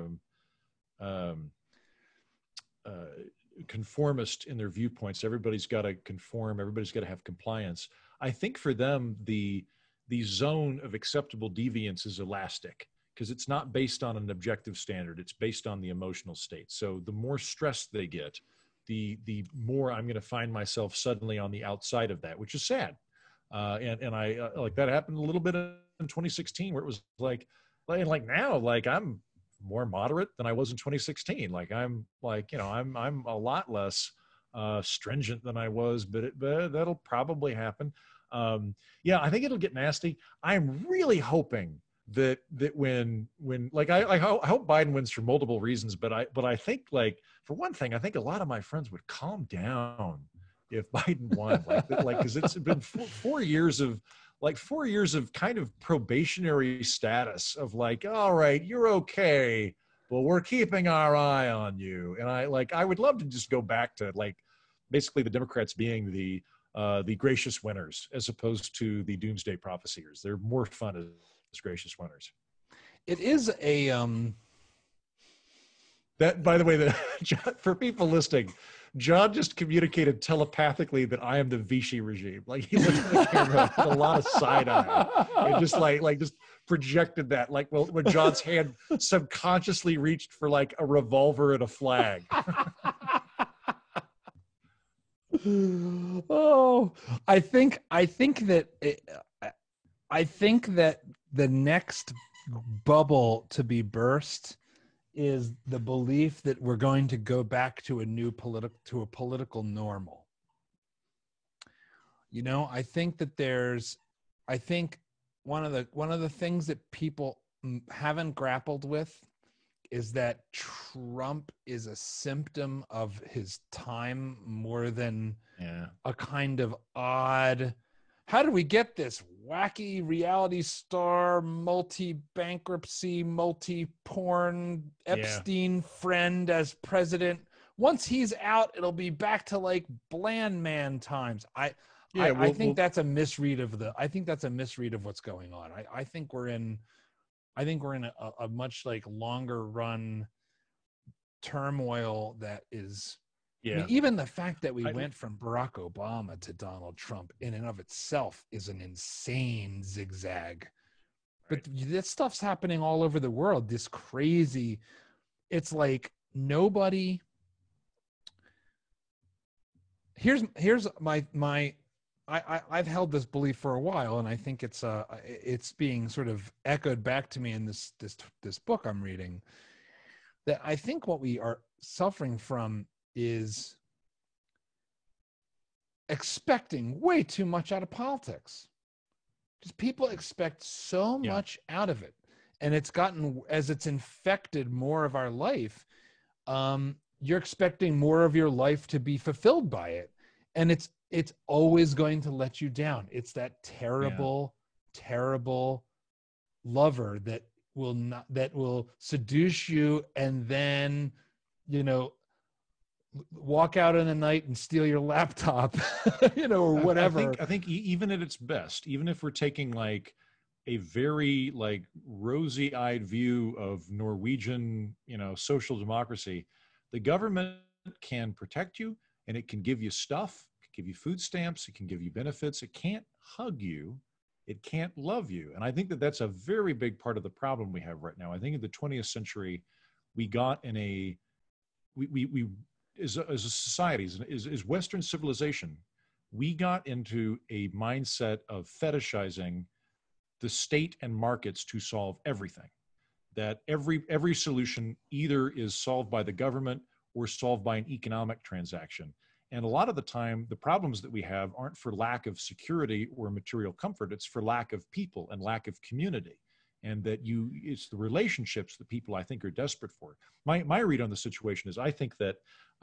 conformist in their viewpoints. Everybody's got to conform. Everybody's got to have compliance. I think for them the zone of acceptable deviance is elastic because it's not based on an objective standard. It's based on the emotional state. So the more stressed they get, the more I'm going to find myself suddenly on the outside of that, which is sad. And I like that happened a little bit in 2016 where it was like now, like I'm more moderate than I was in 2016. Like I'm like, you know, I'm a lot less stringent than I was, but that'll probably happen. Yeah, I think it'll get nasty. I'm really hoping that when like I hope Biden wins for multiple reasons, but I think like for one thing, I think a lot of my friends would calm down if Biden won, like because it's been 4 years of like 4 years of kind of probationary status of like, all right, you're okay, but we're keeping our eye on you. And I would love to just go back to like basically the Democrats being the gracious winners as opposed to the doomsday prophesiers. They're more fun as gracious winners. It is a That, by the way, for people listening, John just communicated telepathically that I am the Vichy regime. Like he looked at the camera with a lot of side eye and just like just projected that. Like when John's hand subconsciously reached for like a revolver and a flag. Oh, I think that the next bubble to be burst is the belief that we're going to go back to a political normal. You know, I think one of the things that people haven't grappled with is that Trump is a symptom of his time more than a kind of odd, how do we get this wacky reality star, multi-bankruptcy, multi-porn Epstein friend as president? Once he's out, it'll be back to like bland man times. I think that's a misread of what's going on. I think we're in a much like longer run turmoil that is. I mean, even the fact that we went from Barack Obama to Donald Trump in and of itself is an insane zigzag. But this stuff's happening all over the world. This crazy, it's like nobody. Here's my I've held this belief for a while, and I think it's being sort of echoed back to me in this book I'm reading, that I think what we are suffering from is expecting way too much out of politics. Just people expect so much out of it, and it's gotten, as it's infected more of our life, you're expecting more of your life to be fulfilled by it, and it's always going to let you down. It's that terrible lover that will seduce you and then, you know, walk out in the night and steal your laptop, you know, or whatever. I think even at its best, even if we're taking like a very like rosy-eyed view of Norwegian, you know, social democracy, the government can protect you and it can give you stuff, it can give you food stamps, it can give you benefits. It can't hug you. It can't love you. And I think that that's a very big part of the problem we have right now. I think in the 20th century, we got in a, we as a society, as Western civilization, we got into a mindset of fetishizing the state and markets to solve everything. that every solution either is solved by the government or solved by an economic transaction. And a lot of the time, the problems that we have aren't for lack of security or material comfort, it's for lack of people and lack of community. And that it's the relationships that people, I think, are desperate for. My read on the situation is I think that,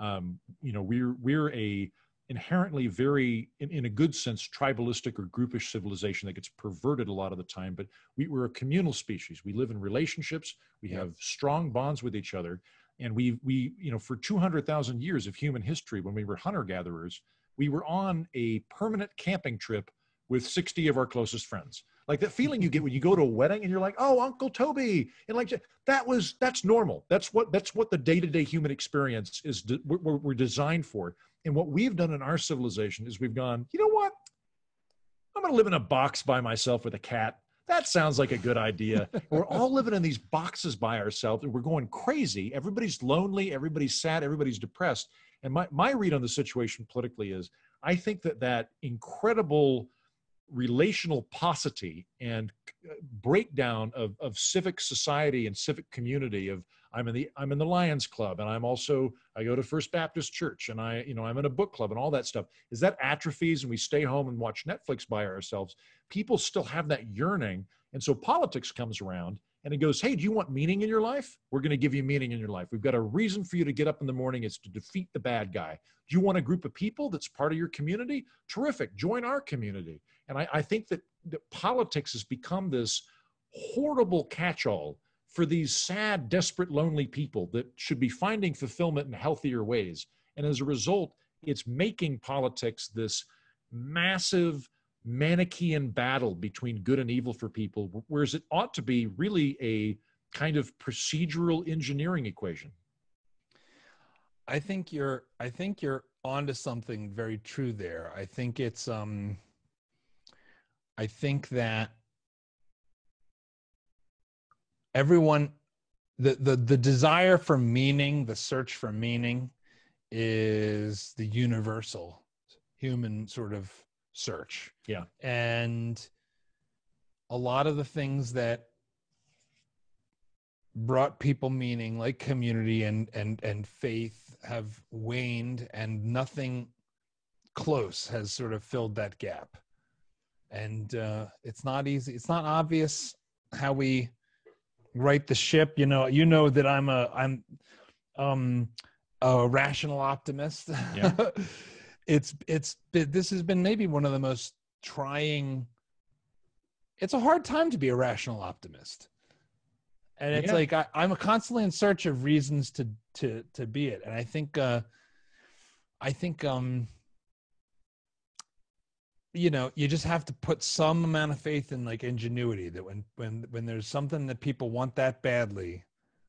we're a inherently very, in a good sense, tribalistic or groupish civilization that gets perverted a lot of the time, but we're a communal species. We live in relationships, we have strong bonds with each other. And we for 200,000 years of human history, when we were hunter-gatherers, we were on a permanent camping trip with 60 of our closest friends. Like that feeling you get when you go to a wedding and you're like, oh, Uncle Toby. And like, that's normal. That's what the day-to-day human experience is. We're designed for. And what we've done in our civilization is we've gone, you know what? I'm going to live in a box by myself with a cat. That sounds like a good idea. We're all living in these boxes by ourselves and we're going crazy. Everybody's lonely. Everybody's sad. Everybody's depressed. And my read on the situation politically is I think that incredible relational paucity and breakdown of civic society and civic community of I'm in the Lions Club and I go to First Baptist Church and I'm in a book club and all that stuff is that atrophies and we stay home and watch Netflix by ourselves. People still have that yearning. And so politics comes around and it goes, hey, do you want meaning in your life? We're going to give you meaning in your life. We've got a reason for you to get up in the morning. It's to defeat the bad guy. Do you want a group of people that's part of your community? Terrific. Join our community. And I think that politics has become this horrible catch-all for these sad, desperate, lonely people that should be finding fulfillment in healthier ways. And as a result, it's making politics this massive Manichaean battle between good and evil for people, whereas it ought to be really a kind of procedural engineering equation. I think you're onto something very true there. I think it's I think that everyone, the desire for meaning, the search for meaning is the universal human sort of search. Yeah. And a lot of the things that brought people meaning, like community and faith, have waned, and nothing close has sort of filled that gap. And it's not easy. It's not obvious how we right the ship. You know that I'm a rational optimist. Yeah. This has been maybe one of the most trying. It's a hard time to be a rational optimist, and it's like I'm constantly in search of reasons to be it. And I think you just have to put some amount of faith in like ingenuity, that when there's something that people want that badly,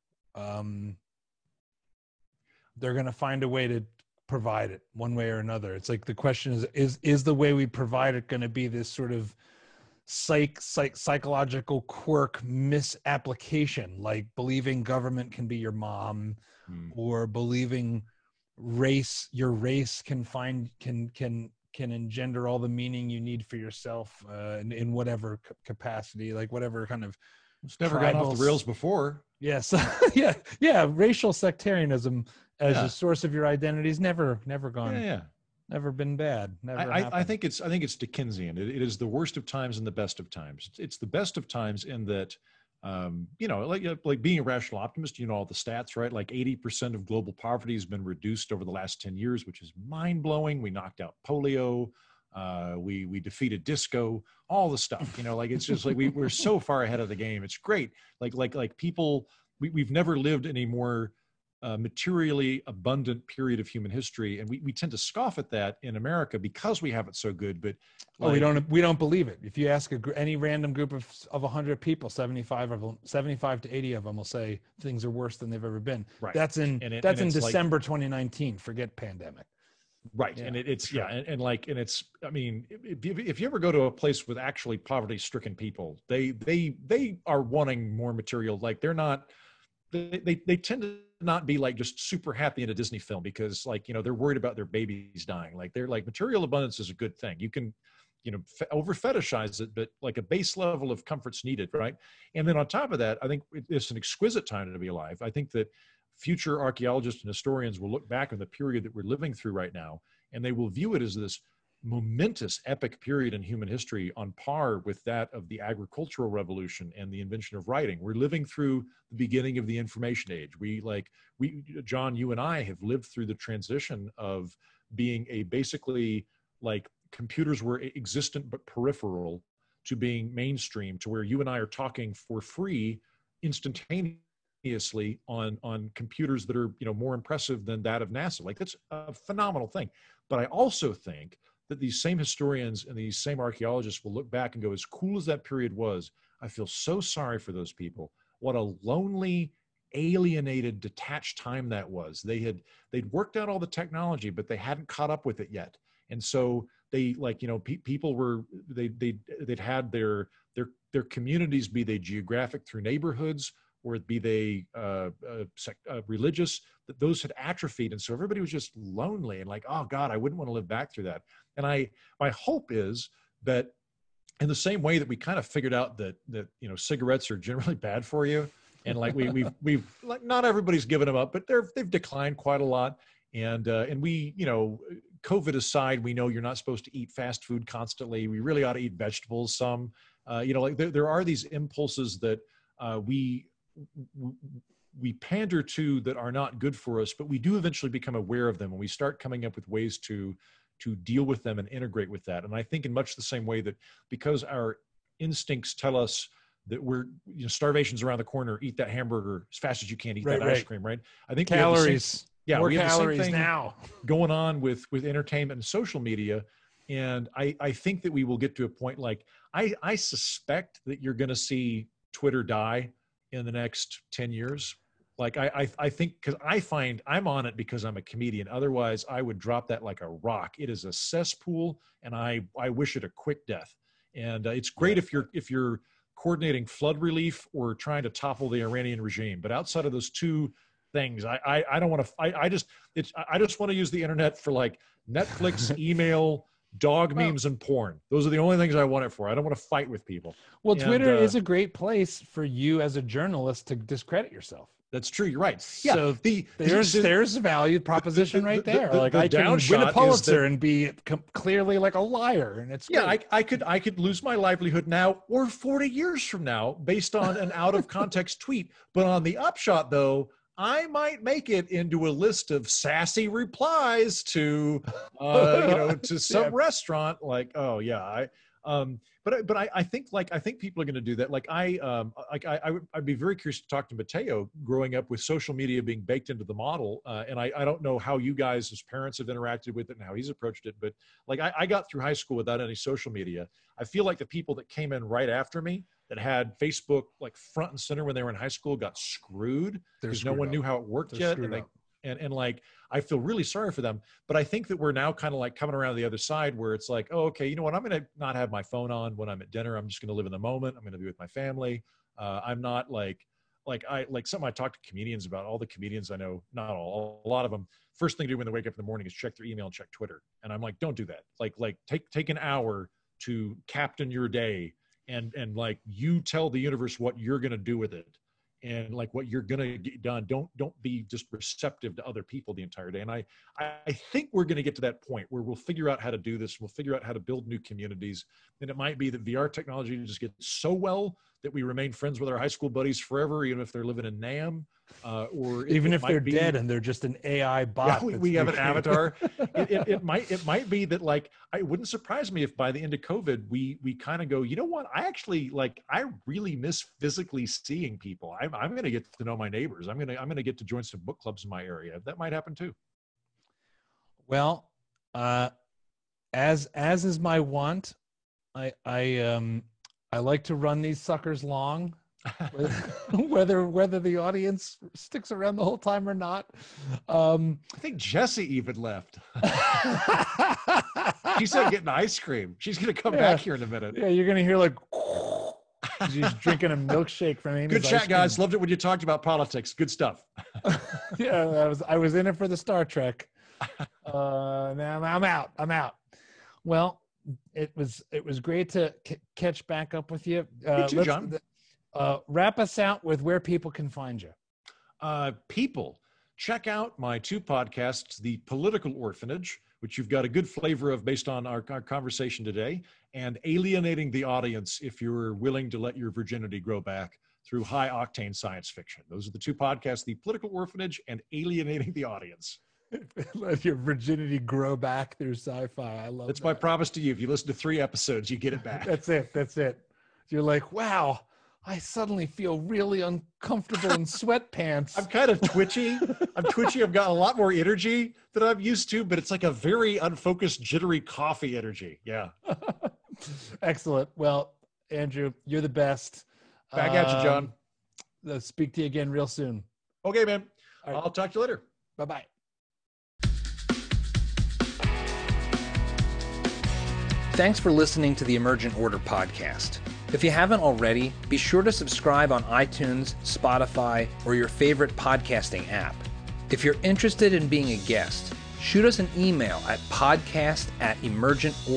they're going to find a way to provide it one way or another. It's like the question is the way we provide it going to be this sort of psychological quirk misapplication, like believing government can be your mom, or believing your race can engender all the meaning you need for yourself in whatever capacity, like whatever kind of. It's never gone off the rails before. Yes. yeah. Racial sectarianism as a source of your identity is never gone. Never been bad. I think it's Dickensian. It is the worst of times and the best of times. It's the best of times in that, like being a rational optimist, all the stats, right? Like 80% of global poverty has been reduced over the last 10 years, which is mind blowing. We knocked out polio. We defeated disco, all the stuff, like, it's just like, we're so far ahead of the game. It's great. Like people, we've never lived in a more materially abundant period of human history. And we tend to scoff at that in America because we have it so good, but we don't believe it. If you ask any random group of 100 people, 75 to 80 of them will say things are worse than they've ever been. Right. That's in December 2019. Forget pandemic. Right. Yeah, and it's, sure. I mean, if you ever go to a place with actually poverty stricken people, they are wanting more material. Like they tend to not be like just super happy in a Disney film because they're worried about their babies dying. Like they're like, material abundance is a good thing. You can over fetishize it, but like a base level of comfort's needed, right? And then on top of that, I think it's an exquisite time to be alive. I think that future archaeologists and historians will look back on the period that we're living through right now, and they will view it as this momentous epic period in human history on par with that of the agricultural revolution and the invention of writing. We're living through the beginning of the information age. John, you and I have lived through the transition of being a basically like computers were existent but peripheral to being mainstream, to where you and I are talking for free instantaneously on computers that are more impressive than that of NASA. Like, that's a phenomenal thing. But I also think that these same historians and these same archaeologists will look back and go, as cool as that period was, I feel so sorry for those people. What a lonely, alienated, detached time that was. They'd worked out all the technology, but they hadn't caught up with it yet. And so they people were, they'd had their communities, be they geographic through neighborhoods, or be they religious, that those had atrophied. And so everybody was just lonely and like, oh God, I wouldn't want to live back through that. And my hope is that in the same way that we kind of figured out that cigarettes are generally bad for you, and like we've like, not everybody's given them up, but they've declined quite a lot. And we, COVID aside, we know you're not supposed to eat fast food constantly. We really ought to eat vegetables some. Like there are these impulses that we pander to that are not good for us, but we do eventually become aware of them, and we start coming up with ways to deal with them and integrate with that. And I think in much the same way that, because our instincts tell us that we're, starvation's around the corner, eat that hamburger as fast as you can, eat that ice cream, right? I think calories. More we have calories the same thing now going on with entertainment and social media. And I think that we will get to a point, like, I suspect that you're going to see Twitter die in the next 10 years. Like, I think, because I find I'm on it because I'm a comedian. Otherwise, I would drop that like a rock. It is a cesspool, and I wish it a quick death. And it's great if you're coordinating flood relief or trying to topple the Iranian regime. But outside of those two things, I don't want to. I just want to use the internet for like Netflix, email, dog memes, and porn. Those are the only things I want it for. I don't want to fight with people. Well, Twitter is a great place for you as a journalist to discredit yourself. That's true. You're right. Yeah. So there's a valued proposition right there. Like, I can win a Pulitzer and be clearly like a liar, and it's great. I could lose my livelihood now or 40 years from now based on an out of context tweet. But on the upshot, though, I might make it into a list of sassy replies to to some restaurant. Like, oh yeah, but I think people are going to do that. Like, I'd be very curious to talk to Mateo, growing up with social media being baked into the model. And I don't know how you guys as parents have interacted with it and how he's approached it. But like, I got through high school without any social media. I feel like the people that came in right after me that had Facebook like front and center when they were in high school got screwed because no one knew how it worked yet. And like, I feel really sorry for them, but I think that we're now kind of like coming around the other side where it's like, oh, okay, you know what? I'm going to not have my phone on when I'm at dinner. I'm just going to live in the moment. I'm going to be with my family. I'm not like something I talk to comedians about. All the comedians I know, not all, a lot of them, first thing to do when they wake up in the morning is check their email and check Twitter. And I'm like, don't do that. Like take an hour to captain your day and like, you tell the universe what you're going to do with it. And like what you're going to get done. Don't be just receptive to other people the entire day. And I think we're going to get to that point where we'll figure out how to do this. We'll figure out how to build new communities. And it might be that VR technology just gets so well that we remain friends with our high school buddies forever, even if they're living in Nam, or even if they're dead and they're just an AI bot. Yeah, we have an avatar. It might be that, like, it wouldn't surprise me if by the end of COVID, we kind of go, you know what? I really miss physically seeing people. I'm going to get to know my neighbors. I'm going to get to join some book clubs in my area. That might happen too. Well, as is my want, I like to run these suckers long, whether the audience sticks around the whole time or not. I think Jesse even left. She said getting ice cream. She's going to come back here in a minute. Yeah, you're going to hear like she's drinking a milkshake from Amy's. Good chat, guys. Loved it when you talked about politics. Good stuff. Yeah, I was in it for the Star Trek. Now I'm out. Well, It was great to catch back up with you. You too, John. Wrap us out with where people can find you. People, check out my two podcasts, The Political Orphanage, which you've got a good flavor of based on our conversation today, and Alienating the Audience, if you're willing to let your virginity grow back through high-octane science fiction. Those are the two podcasts, The Political Orphanage and Alienating the Audience. Let your virginity grow back through sci-fi. I love That's that. my promise to you. If you listen to 3 episodes, you get it back. That's it. You're like, wow, I suddenly feel really uncomfortable in sweatpants. I'm kind of twitchy. I've got a lot more energy than I'm used to, but it's like a very unfocused, jittery coffee energy. Yeah. Excellent. Well, Andrew, you're the best. Back at you, John. Let's speak to you again real soon. Okay, man. All right. I'll talk to you later. Bye-bye. Thanks for listening to the Emergent Order podcast. If you haven't already, be sure to subscribe on iTunes, Spotify, or your favorite podcasting app. If you're interested in being a guest, shoot us an email at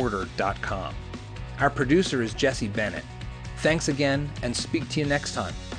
podcast@emergentorder.com. Our producer is Jesse Bennett. Thanks again, and speak to you next time.